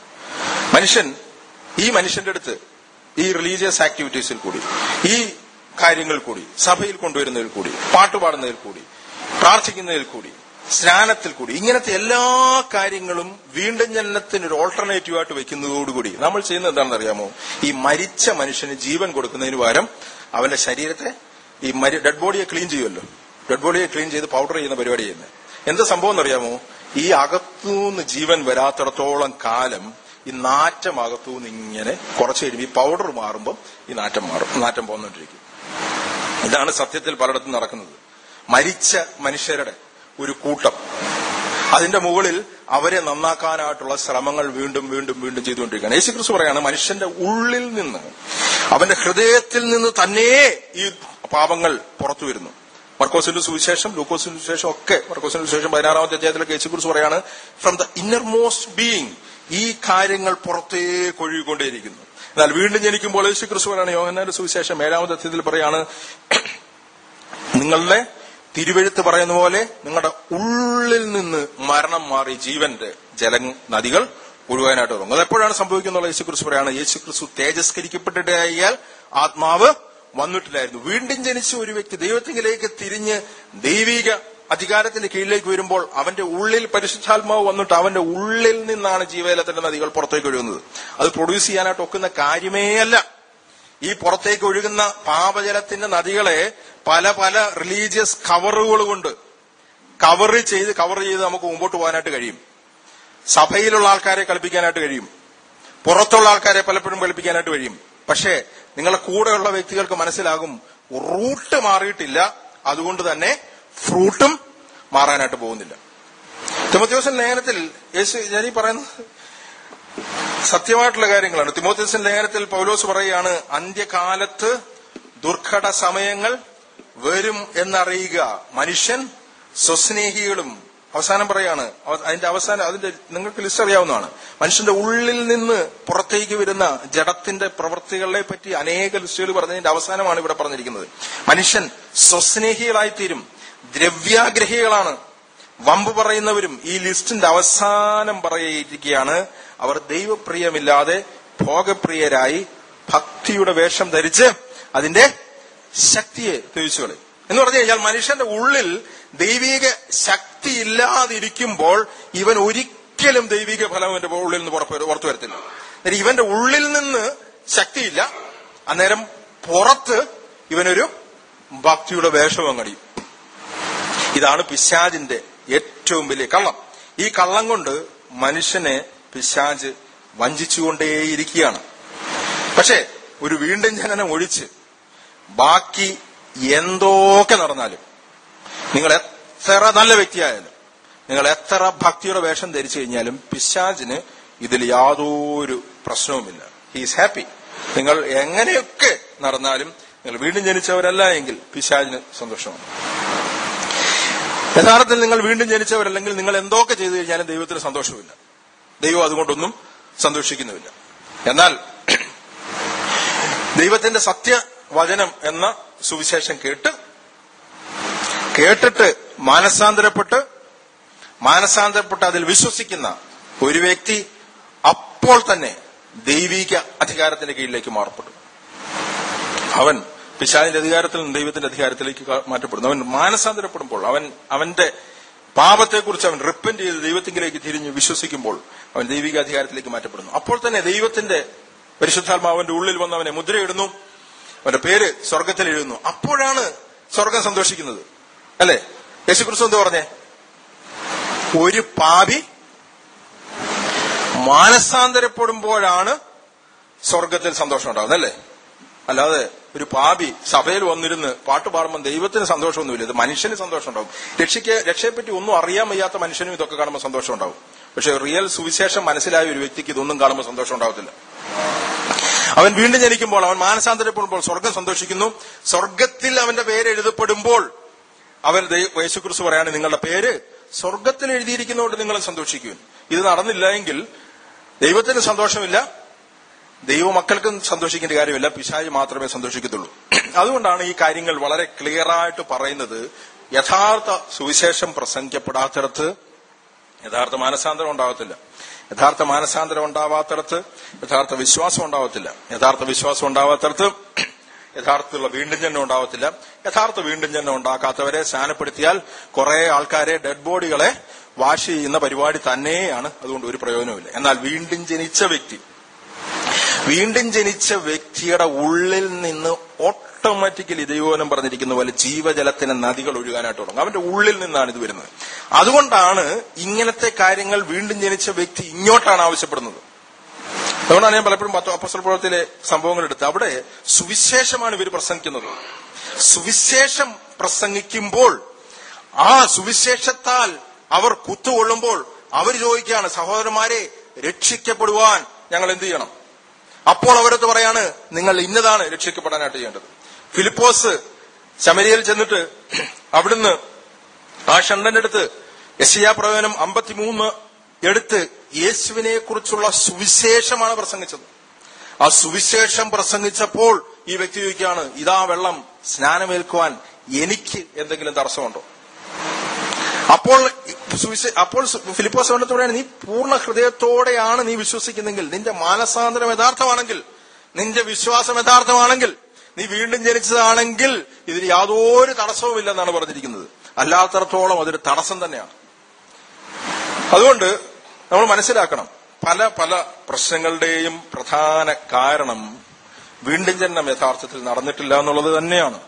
ഈ മനുഷ്യന്റെ അടുത്ത് ഈ റിലീജിയസ് ആക്ടിവിറ്റീസിൽ കൂടി, ഈ കാര്യങ്ങൾ കൂടി, സഭയിൽ കൊണ്ടുവരുന്നതിൽ കൂടി, പാട്ടുപാടുന്നതിൽ കൂടി, പ്രാർത്ഥിക്കുന്നതിൽ കൂടി, സ്നാനത്തിൽ കൂടി, ഇങ്ങനത്തെ എല്ലാ കാര്യങ്ങളും വീണ്ടും ജനനത്തിന് ഒരു ഓൾട്ടർനേറ്റീവ് ആയിട്ട് വെക്കുന്നതോടുകൂടി നമ്മൾ ചെയ്യുന്നത് എന്താണെന്ന് അറിയാമോ? ഈ മരിച്ച മനുഷ്യന് ജീവൻ കൊടുക്കുന്നതിന് പകരം അവന്റെ ശരീരത്തെ, ഈ ഡെഡ് ബോഡിയെ ക്ലീൻ ചെയ്യുമല്ലോ, ഡെഡ് ബോഡിയെ ക്ലീൻ ചെയ്ത് പൗഡർ ചെയ്യുന്ന പരിപാടി ചെയ്യുന്നത്. എന്താ സംഭവം എന്നറിയാമോ? ഈ അകത്തുനിന്ന് ജീവൻ വരാത്തിടത്തോളം കാലം ഈ നാറ്റം അകത്തുനിന്ന് ഇങ്ങനെ കുറച്ച് കഴിയുമ്പോൾ ഈ പൗഡർ മാറുമ്പോൾ ഈ നാറ്റം മാറും, നാറ്റം പോന്നിട്ടിരിക്കും. ഇതാണ് സത്യത്തിൽ പലയിടത്തും നടക്കുന്നത്. മരിച്ച മനുഷ്യരുടെ ഒരു കൂട്ടം, അതിന്റെ മുകളിൽ അവരെ നന്നാക്കാനായിട്ടുള്ള ശ്രമങ്ങൾ വീണ്ടും വീണ്ടും വീണ്ടും ചെയ്തുകൊണ്ടിരിക്കുകയാണ്. യേശുക്രിസ്തു പറയാണ്, മനുഷ്യന്റെ ഉള്ളിൽ നിന്ന്, അവന്റെ ഹൃദയത്തിൽ നിന്ന് തന്നെ ഈ പാപങ്ങൾ പുറത്തു വരുന്നു. മർക്കോസിന്റെ സുവിശേഷം, ലൂക്കോസിന്റെ സുവിശേഷം ഒക്കെ, മർക്കോസിന്റെ സുവിശേഷം 16-ാമത്തെ അധ്യായത്തിലൊക്കെ യേശുക്രിസ്തു പറയാണ്, from the inner most being ഈ കാര്യങ്ങൾ പുറത്തേക്ക് ഒഴുകിക്കൊണ്ടേയിരിക്കുന്നു. എന്നാൽ വീണ്ടും ജനിക്കുമ്പോൾ യേശുക്രിസ്തു പറയാണ്, യോഹന്നാന്റെ സുവിശേഷം 7-ാമത്തെ അധ്യായത്തിൽ പറയാണ്, നിങ്ങളുടെ തിരുവെഴുത്ത് പറയുന്ന പോലെ നിങ്ങളുടെ ഉള്ളിൽ നിന്ന് മരണം മാറി ജീവന്റെ നദികൾ ഒഴുകാനായിട്ട് തുടങ്ങും. അതെപ്പോഴാണ് സംഭവിക്കുന്നത്? യേശുക്രിസ്തു പറയാണ്, യേശുക്രിസ്തു തേജസ്കരിക്കപ്പെട്ടിട്ടായാൽ ആത്മാവ് വന്നിട്ടില്ലായിരുന്നു. വീണ്ടും ജനിച്ച ഒരു വ്യക്തി ദൈവത്തിലേക്ക് തിരിഞ്ഞ് ദൈവിക അധികാരത്തിന്റെ കീഴിലേക്ക് വരുമ്പോൾ അവന്റെ ഉള്ളിൽ പരിശുദ്ധാത്മാവ് വന്നിട്ട് അവന്റെ ഉള്ളിൽ നിന്നാണ് ജീവജലത്തിന്റെ നദികൾ പുറത്തേക്ക് ഒഴുകുന്നത്. അത് പ്രൊഡ്യൂസ് ചെയ്യാനായിട്ട് ഒക്കുന്ന കാര്യമേ അല്ല. ഈ പുറത്തേക്ക് ഒഴുകുന്ന പാപജലത്തിന്റെ നദികളെ പല പല റിലീജിയസ് കവറുകൾ കൊണ്ട് കവർ ചെയ്ത് നമുക്ക് മുമ്പോട്ട് പോകാനായിട്ട് കഴിയും. സഭയിലുള്ള ആൾക്കാരെ കളിപ്പിക്കാനായിട്ട് കഴിയും, പുറത്തുള്ള ആൾക്കാരെ പലപ്പോഴും കളിപ്പിക്കാനായിട്ട് കഴിയും. പക്ഷേ നിങ്ങളുടെ കൂടെയുള്ള വ്യക്തികൾക്ക് മനസ്സിലാകും റൂട്ട് മാറിയിട്ടില്ല, അതുകൊണ്ട് തന്നെ ഫ്രൂട്ടും മാറാനായിട്ട് പോകുന്നില്ല. തിമോഥെയോസിന്റെ ലേഖനത്തിൽ ഞാനീ പറയുന്നത് സത്യമായിട്ടുള്ള കാര്യങ്ങളാണ്. തിമോഥെയോസിന്റെ ലേഖനത്തിൽ പൗലോസ് പറയുകയാണ്, അന്ത്യകാലത്ത് ദുർഘട സമയങ്ങൾ വരും എന്നറിയുക, മനുഷ്യൻ സ്വസ്നേഹികളും അവസാനം പറയാണ്, അതിന്റെ അവസാനം അതിന്റെ നിങ്ങൾക്ക് ലിസ്റ്റ് അറിയാവുന്നതാണ്. മനുഷ്യന്റെ ഉള്ളിൽ നിന്ന് പുറത്തേക്ക് വരുന്ന ജഡത്തിന്റെ പ്രവൃത്തികളെ പറ്റി അനേക ലിസ്റ്റുകൾ പറഞ്ഞതിന്റെ അവസാനമാണ് ഇവിടെ പറഞ്ഞിരിക്കുന്നത്. മനുഷ്യൻ സ്വസ്നേഹികളായിത്തീരും, ദ്രവ്യാഗ്രഹികളാണ്, വമ്പ് പറയുന്നവരും. ഈ ലിസ്റ്റിന്റെ അവസാനം പറയുകയാണ്, അവർ ദൈവപ്രിയമില്ലാതെ ഭോഗപ്രിയരായി ഭക്തിയുടെ വേഷം ധരിച്ച് അതിന്റെ ശക്തിയെ ത്യജിച്ചു കളയും. എന്ന് പറഞ്ഞു കഴിഞ്ഞാൽ മനുഷ്യന്റെ ഉള്ളിൽ ദൈവിക ശക്തി ഇല്ലാതിരിക്കുമ്പോൾ ഇവൻ ഒരിക്കലും ദൈവിക ഫലം ഇവന്റെ ഉള്ളിൽ നിന്ന് പുറത്തു വരത്തില്ല. ഇവന്റെ ഉള്ളിൽ നിന്ന് ശക്തിയില്ല, അന്നേരം പുറത്ത് ഇവനൊരു ഭക്തിയുടെ വേഷം അങ്ങടിയും. ഇതാണ് പിശാചിന്റെ ഏറ്റവും വലിയ കള്ളം. ഈ കള്ളം കൊണ്ട് മനുഷ്യനെ പിശാച് വഞ്ചിച്ചുകൊണ്ടേയിരിക്കുകയാണ്. പക്ഷേ ഒരു വീണ്ടും ജനനം ഒഴിച്ച് ബാക്കി എന്തൊക്കെ നടന്നാലും, നിങ്ങൾ എത്ര നല്ല വ്യക്തിയായാലും, നിങ്ങൾ എത്ര ഭക്തിയുടെ വേഷം ധരിച്ചു കഴിഞ്ഞാലും പിശാചിന് ഇതിൽ യാതൊരു പ്രശ്നവുമില്ല. He's happy. നിങ്ങൾ എങ്ങനെയൊക്കെ നടന്നാലും നിങ്ങൾ വീണ്ടും ജനിച്ചവരല്ല എങ്കിൽ പിശാചിന് സന്തോഷമാണ്. യഥാർത്ഥത്തിൽ നിങ്ങൾ വീണ്ടും ജനിച്ചവരല്ലെങ്കിൽ നിങ്ങൾ എന്തൊക്കെ ചെയ്തു കഴിഞ്ഞാലും ദൈവത്തിന് സന്തോഷമില്ല. ദൈവം അതുകൊണ്ടൊന്നും സന്തോഷിക്കുന്നുമില്ല. എന്നാൽ ദൈവത്തിന്റെ സത്യവചനം എന്ന സുവിശേഷം കേട്ടിട്ട് മാനസാന്തരപ്പെട്ട് അതിൽ വിശ്വസിക്കുന്ന ഒരു വ്യക്തി അപ്പോൾ തന്നെ ദൈവിക അധികാരത്തിന്റെ കീഴിലേക്ക് മാറപ്പെടും. അവൻ പിശാചിന്റെ അധികാരത്തിൽ നിന്ന് ദൈവത്തിന്റെ അധികാരത്തിലേക്ക് മാറ്റപ്പെടുന്നു. അവൻ മാനസാന്തരപ്പെടുമ്പോൾ, അവന്റെ പാപത്തെക്കുറിച്ച് അവൻ റിപ്പന്റ് ചെയ്ത് ദൈവത്തിലേക്ക് തിരിഞ്ഞ് വിശ്വസിക്കുമ്പോൾ അവൻ ദൈവിക അധികാരത്തിലേക്ക് മാറ്റപ്പെടുന്നു. അപ്പോൾ തന്നെ ദൈവത്തിന്റെ പരിശുദ്ധാത്മാവിന്റെ ഉള്ളിൽ വന്ന് അവനെ മുദ്രയിടുന്നു, അവന്റെ പേര് സ്വർഗത്തിൽ എഴുതുന്നു. അപ്പോഴാണ് സ്വർഗം സന്തോഷിക്കുന്നത്, അല്ലെ? യേശുക്രിസ്തു എന്താ പറഞ്ഞേ? ഒരു പാപി മാനസാന്തരപ്പെടുമ്പോഴാണ് സ്വർഗത്തിൽ സന്തോഷം ഉണ്ടാകുന്നത്, അല്ലേ? അല്ലാതെ ഒരു പാപി സഭയിൽ വന്നിരുന്ന് പാട്ട് പാടുമ്പോൾ ദൈവത്തിന് സന്തോഷമൊന്നുമില്ല. ഇത് മനുഷ്യന് സന്തോഷം ഉണ്ടാവും. രക്ഷയെപ്പറ്റി ഒന്നും അറിയാൻ വയ്യാത്ത മനുഷ്യനും ഇതൊക്കെ കാണുമ്പോൾ സന്തോഷം ഉണ്ടാവും. പക്ഷെ റിയൽ സുവിശേഷം മനസ്സിലായ ഒരു വ്യക്തിക്ക് ഇതൊന്നും കാണുമ്പോൾ സന്തോഷം ഉണ്ടാവത്തില്ല. അവൻ വീണ്ടും ജനിക്കുമ്പോൾ, അവൻ മാനസാന്തരപ്പെടുമ്പോൾ സ്വർഗം സന്തോഷിക്കുന്നു. സ്വർഗത്തിൽ അവന്റെ പേര് എഴുതപ്പെടുമ്പോൾ അവൻ യേശുക്രിസ്തു പറയാണ്, നിങ്ങളുടെ പേര് സ്വർഗത്തിൽ എഴുതിയിരിക്കുന്നതുകൊണ്ട് നിങ്ങൾ സന്തോഷിക്കും. ഇത് നടന്നില്ല എങ്കിൽ ദൈവത്തിന് സന്തോഷമില്ല, ദൈവമക്കൾക്കും സന്തോഷിക്കേണ്ട കാര്യമില്ല, പിശാച് മാത്രമേ സന്തോഷിക്കത്തുള്ളൂ. അതുകൊണ്ടാണ് ഈ കാര്യങ്ങൾ വളരെ ക്ലിയറായിട്ട് പറയുന്നത്. യഥാർത്ഥ സുവിശേഷം പ്രസംഗിക്കപ്പെടാത്തിടത്ത് യഥാർത്ഥ മാനസാന്തരം ഉണ്ടാവത്തില്ല. യഥാർത്ഥ മാനസാന്തരം ഉണ്ടാവാത്തിടത്ത് യഥാർത്ഥ വിശ്വാസം ഉണ്ടാവത്തില്ല. യഥാർത്ഥ വിശ്വാസം ഉണ്ടാവാത്തിടത്ത് യഥാർത്ഥത്തിലുള്ള വീണ്ടും ജന്മം ഉണ്ടാവത്തില്ല. യഥാർത്ഥ വീണ്ടും ജന്മം ഉണ്ടാക്കാത്തവരെ സ്നാനപ്പെടുത്തിയാൽ കുറെ ആൾക്കാരെ, ഡെഡ് ബോഡികളെ വാഷ് ചെയ്യുന്ന പരിപാടി തന്നെയാണ്. അതുകൊണ്ട് ഒരു പ്രയോജനവുമില്ല. എന്നാൽ വീണ്ടും ജനിച്ച വ്യക്തിയുടെ ഉള്ളിൽ നിന്ന് ഓട്ടോമാറ്റിക്കലി ദൈവവചനം പറഞ്ഞിരിക്കുന്ന പോലെ ജീവജലത്തിന് നദികൾ ഒഴുകാനായിട്ട് തുടങ്ങും. അവന്റെ ഉള്ളിൽ നിന്നാണ് ഇത് വരുന്നത്. അതുകൊണ്ടാണ് ഇങ്ങനത്തെ കാര്യങ്ങൾ വീണ്ടും ജനിച്ച വ്യക്തി ഇങ്ങോട്ടാണ് ആവശ്യപ്പെടുന്നത്. അതുകൊണ്ടാണ് ഞാൻ പലപ്പോഴും അപ്പോസ്തല പ്രവൃത്തിയിലെ സംഭവങ്ങൾ എടുത്ത് അവിടെ സുവിശേഷമാണ് ഇവർ പ്രസംഗിക്കുന്നത്. സുവിശേഷം പ്രസംഗിക്കുമ്പോൾ ആ സുവിശേഷത്താൽ അവർ കുത്തുകൊള്ളുമ്പോൾ അവർ ചോദിക്കുകയാണ്, സഹോദരന്മാരെ, രക്ഷിക്കപ്പെടുവാൻ ഞങ്ങൾ എന്ത് ചെയ്യണം? അപ്പോൾ അവരത് പറയാണ്, നിങ്ങൾ ഇന്നതാണ് രക്ഷിക്കപ്പെടാനായിട്ട് ചെയ്യേണ്ടത്. ഫിലിപ്പോസ് ശമരിയയിൽ ചെന്നിട്ട് അവിടുന്ന് ആ ഷണ്ടന്റെ അടുത്ത് യെശയ്യാ പ്രവചനം 53 എടുത്ത് യേശുവിനെ കുറിച്ചുള്ള സുവിശേഷമാണ് പ്രസംഗിച്ചത്. ആ സുവിശേഷം പ്രസംഗിച്ചപ്പോൾ ഈ വ്യക്തി ചോദിക്കുകയാണ്, ഇതാ വെള്ളം, സ്നാനമേൽക്കുവാൻ എനിക്ക് എന്തെങ്കിലും തടസ്സമുണ്ടോ? അപ്പോൾ ഫിലിപ്പോസ് പറഞ്ഞിട്ട്, നീ പൂർണ്ണ ഹൃദയത്തോടെയാണ് നീ വിശ്വസിക്കുന്നെങ്കിൽ, നിന്റെ മാനസാന്തരം യഥാർത്ഥമാണെങ്കിൽ, നിന്റെ വിശ്വാസം യഥാർത്ഥമാണെങ്കിൽ, നീ വീണ്ടും ജനിച്ചതാണെങ്കിൽ ഇതിന് യാതൊരു തടസ്സവുമില്ലെന്നാണ് പറഞ്ഞിരിക്കുന്നത്. അല്ലാത്തടത്തോളം അതൊരു തടസ്സം തന്നെയാണ്. അതുകൊണ്ട് നമ്മൾ മനസ്സിലാക്കണം, പല പല പ്രശ്നങ്ങളുടെയും പ്രധാന കാരണം വീണ്ടും ജനനം യഥാർത്ഥത്തിൽ നടന്നിട്ടില്ല എന്നുള്ളത് തന്നെയാണ്.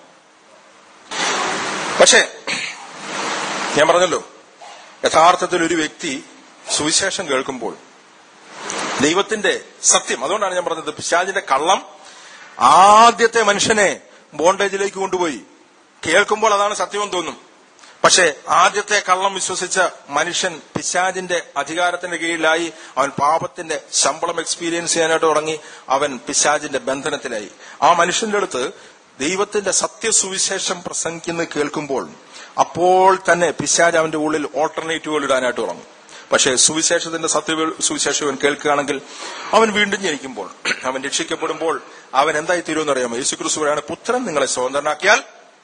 പക്ഷേ ഞാൻ പറഞ്ഞല്ലോ, യഥാർത്ഥത്തിൽ ഒരു വ്യക്തി സുവിശേഷം കേൾക്കുമ്പോൾ ദൈവത്തിന്റെ സത്യം, അതുകൊണ്ടാണ് ഞാൻ പറഞ്ഞത്, പിശാചിന്റെ കള്ളം ആദ്യത്തെ മനുഷ്യനെ ബോണ്ടേജിലേക്ക് കൊണ്ടുപോയി. കേൾക്കുമ്പോൾ അതാണ് സത്യമെന്ന് തോന്നും. പക്ഷെ ആദ്യത്തെ കള്ളം വിശ്വസിച്ച മനുഷ്യൻ പിശാചിന്റെ അധികാരത്തിന്റെ കീഴിലായി. അവൻ പാപത്തിന്റെ ശമ്പളം എക്സ്പീരിയൻസ് ചെയ്യാനായിട്ട് തുടങ്ങി. അവൻ പിശാചിന്റെ ബന്ധനത്തിലായി. ആ മനുഷ്യന്റെ അടുത്ത് ദൈവത്തിന്റെ സത്യസുവിശേഷം പ്രസംഗിക്കുന്നത് കേൾക്കുമ്പോൾ അപ്പോൾ തന്നെ പിശാച് അവന്റെ ഉള്ളിൽ ഓൾട്ടർനേറ്റീവുകൾ ഇടാനായിട്ട് തുടങ്ങും. പക്ഷേ സുവിശേഷത്തിന്റെ സുവിശേഷം അവൻ കേൾക്കുകയാണെങ്കിൽ അവൻ വീണ്ടും ജനിക്കുമ്പോൾ, അവൻ രക്ഷിക്കപ്പെടുമ്പോൾ അവൻ എന്തായി തീരുമെന്ന് അറിയാമോ? യേശുക്രിസ്തു പറയാണ്, പുത്രൻ നിങ്ങളെ സ്വതന്ത്രനാക്കിയാൽ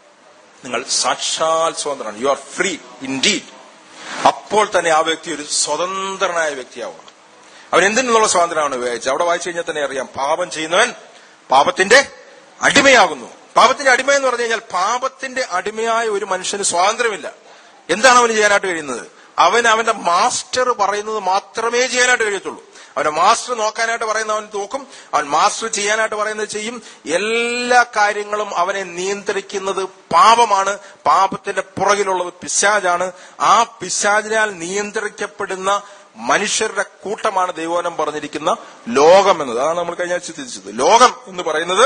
നിങ്ങൾ സാക്ഷാൽ സ്വതന്ത്രനാണ്. You are free indeed. അപ്പോൾ തന്നെ ആ വ്യക്തി ഒരു സ്വതന്ത്രനായ വ്യക്തിയാവുക. അവൻ എന്തിനുള്ള സ്വാതന്ത്ര്യമാണ് ഉപയോഗിച്ചത്? അവിടെ വായിച്ചു കഴിഞ്ഞാൽ തന്നെ അറിയാം, പാപം ചെയ്യുന്നവൻ പാപത്തിന്റെ അടിമയാകുന്നു. പാപത്തിന്റെ അടിമ എന്ന് പറഞ്ഞു കഴിഞ്ഞാൽ പാപത്തിന്റെ അടിമയായ ഒരു മനുഷ്യന് സ്വാതന്ത്ര്യമില്ല. എന്താണ് അവന് ചെയ്യാനായിട്ട് കഴിയുന്നത്? അവന്റെ മാസ്റ്റർ പറയുന്നത് മാത്രമേ ചെയ്യാനായിട്ട് കഴിയത്തുള്ളൂ. അവന്റെ മാസ്റ്റർ നോക്കാനായിട്ട് പറയുന്ന അവൻ നോക്കും, അവൻ മാസ്റ്റർ ചെയ്യാനായിട്ട് പറയുന്നത് ചെയ്യും. എല്ലാ കാര്യങ്ങളും അവനെ നിയന്ത്രിക്കുന്നത് പാപമാണ്. പാപത്തിന്റെ പുറകിലുള്ളത് പിശാചാണ്. ആ പിശാചിനാൽ നിയന്ത്രിക്കപ്പെടുന്ന മനുഷ്യരുടെ കൂട്ടമാണ് ദൈവവചനം പറഞ്ഞിരിക്കുന്ന ലോകം എന്നത്. അതാണ് നമ്മൾ കഴിഞ്ഞ ആഴ്ച ചിന്തിച്ചത്. ലോകം എന്ന് പറയുന്നത്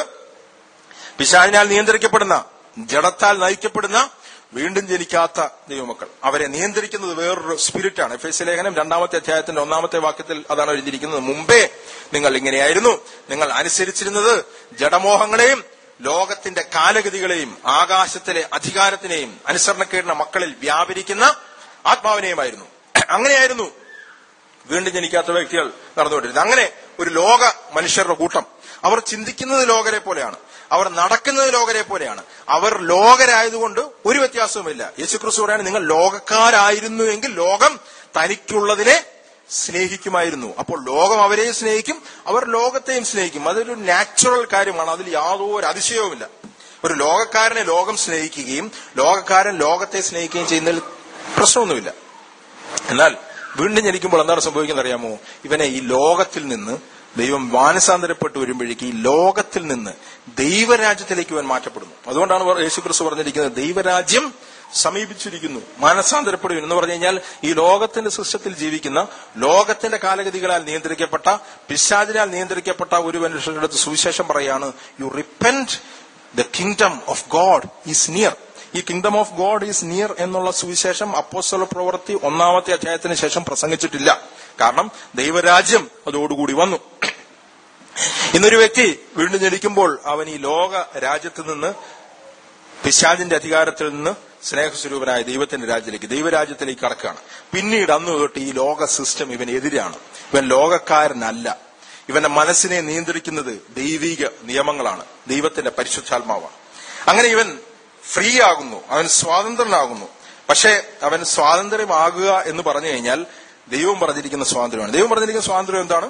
പിശാചിനാൽ നിയന്ത്രിക്കപ്പെടുന്ന, ജഡത്താൽ നയിക്കപ്പെടുന്ന, വീണ്ടും ജനിക്കാത്ത ദൈവമക്കൾ. അവരെ നിയന്ത്രിക്കുന്നത് വേറൊരു സ്പിരിറ്റാണ്. എഫേസ്യ ലേഖനം 2-ാമത്തെ അധ്യായത്തിന്റെ 1-ാമത്തെ വാക്യത്തിൽ അതാണ് എഴുതിയിരിക്കുന്നത്. മുമ്പേ നിങ്ങൾ ഇങ്ങനെയായിരുന്നു. നിങ്ങൾ അനുസരിച്ചിരുന്നത് ജഡമോഹങ്ങളെയും ലോകത്തിന്റെ കാലഗതികളെയും ആകാശത്തിലെ അധികാരത്തിനെയും അനുസരണക്കേടിന മക്കളിൽ വ്യാപരിക്കുന്ന ആത്മാവിനെയുമായിരുന്നു. അങ്ങനെയായിരുന്നു വീണ്ടും ജനിക്കാത്ത വ്യക്തികൾ നടന്നുകൊണ്ടിരുന്നത്. അങ്ങനെ ഒരു ലോക മനുഷ്യരുടെ കൂട്ടം. അവർ ചിന്തിക്കുന്നത് ലോകരെ പോലെയാണ്, അവർ നടക്കുന്നത് ലോകരെ പോലെയാണ്. അവർ ലോകരായതുകൊണ്ട് ഒരു വ്യത്യാസവുമില്ല. യേശുക്രിസ്തു പറയാണ്, നിങ്ങൾ ലോകക്കാരായിരുന്നുവെങ്കിൽ ലോകം തനിക്കുള്ളതിനെ സ്നേഹിക്കുമായിരുന്നു. അപ്പോൾ ലോകം അവരെയും സ്നേഹിക്കും, അവർ ലോകത്തെയും സ്നേഹിക്കും. അതൊരു നാച്ചുറൽ കാര്യമാണ്. അതിൽ യാതൊരു അതിശയവുമില്ല. ഒരു ലോകക്കാരനെ ലോകം സ്നേഹിക്കുകയും ലോകക്കാരൻ ലോകത്തെ സ്നേഹിക്കുകയും ചെയ്യുന്നതിൽ പ്രശ്നമൊന്നുമില്ല. എന്നാൽ വീണ്ടും ജനിക്കുമ്പോൾ എന്താണ് സംഭവിക്കുന്നത് അറിയാമോ? ഇവനെ ഈ ലോകത്തിൽ നിന്ന് ദൈവം മാനസാന്തരപ്പെട്ട് വരുമ്പോഴേക്ക് ഈ ലോകത്തിൽ നിന്ന് ദൈവരാജ്യത്തിലേക്ക് ഇവൻ മാറ്റപ്പെടുന്നു. അതുകൊണ്ടാണ് യേശുക്രിസ്തു പറഞ്ഞിരിക്കുന്നത്, ദൈവരാജ്യം സമീപിച്ചിരിക്കുന്നു, മാനസാന്തരപ്പെടും എന്ന് പറഞ്ഞു കഴിഞ്ഞാൽ ഈ ലോകത്തിന്റെ സിസ്റ്റത്തിൽ ജീവിക്കുന്ന, ലോകത്തിന്റെ കാലഗതികളാൽ നിയന്ത്രിക്കപ്പെട്ട, പിശാചിനാൽ നിയന്ത്രിക്കപ്പെട്ട ഒരു മനുഷ്യരുടെ അടുത്ത് സുവിശേഷം പറയാണ്, you repent, the kingdom of God is near. ഈ kingdom of God is near എന്നുള്ള സുവിശേഷം അപ്പോസ്തല പ്രവൃത്തി 1-ാമത്തെ അധ്യായത്തിന് ശേഷം പ്രസംഗിച്ചിട്ടില്ല. കാരണം ദൈവരാജ്യം അതോടുകൂടി വന്നു. ഇന്നൊരു വ്യക്തി വീണ്ടും ജനിക്കുമ്പോൾ അവൻ ഈ ലോക രാജ്യത്തിൽ നിന്ന്, പിശാചിന്റെ അധികാരത്തിൽ നിന്ന് സ്നേഹസ്വരൂപനായ ദൈവത്തിന്റെ ദൈവരാജ്യത്തിലേക്ക് കടക്കുകയാണ്. പിന്നീട് അന്ന് തൊട്ട് ഈ ലോക സിസ്റ്റം ഇവനെതിരാണ്. ഇവൻ ലോകക്കാരനല്ല. ഇവന്റെ മനസ്സിനെ നിയന്ത്രിക്കുന്നത് ദൈവിക നിയമങ്ങളാണ്, ദൈവത്തിന്റെ പരിശുദ്ധാത്മാവാണ്. അങ്ങനെ ഇവൻ ഫ്രീ ആകുന്നു, അവൻ സ്വാതന്ത്രനാകുന്നു. പക്ഷെ അവൻ സ്വാതന്ത്ര്യമാകുക എന്ന് പറഞ്ഞു കഴിഞ്ഞാൽ ദൈവം പറഞ്ഞിരിക്കുന്ന സ്വാതന്ത്ര്യമാണ്. ദൈവം പറഞ്ഞിരിക്കുന്ന സ്വാതന്ത്ര്യം എന്താണ്?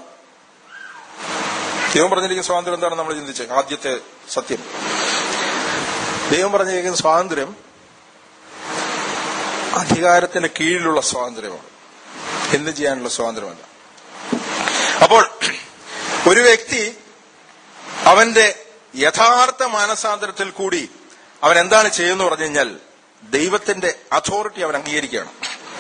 ദൈവം പറഞ്ഞിരിക്കുന്ന സ്വാതന്ത്ര്യം എന്താണ് നമ്മൾ ചിന്തിച്ചത്? ആദ്യത്തെ സത്യം, ദൈവം പറഞ്ഞിരിക്കുന്ന സ്വാതന്ത്ര്യം അധികാരത്തിന് കീഴിലുള്ള സ്വാതന്ത്ര്യമാണ്, എന്ത് ചെയ്യാനുള്ള സ്വാതന്ത്ര്യമല്ല. അപ്പോൾ ഒരു വ്യക്തി അവന്റെ യഥാർത്ഥ മാനസാന്തരത്തിൽ കൂടി അവൻ എന്താണ് ചെയ്യുന്നു പറഞ്ഞു കഴിഞ്ഞാൽ ദൈവത്തിന്റെ അതോറിറ്റി അവൻ അംഗീകരിക്കുകയാണ്.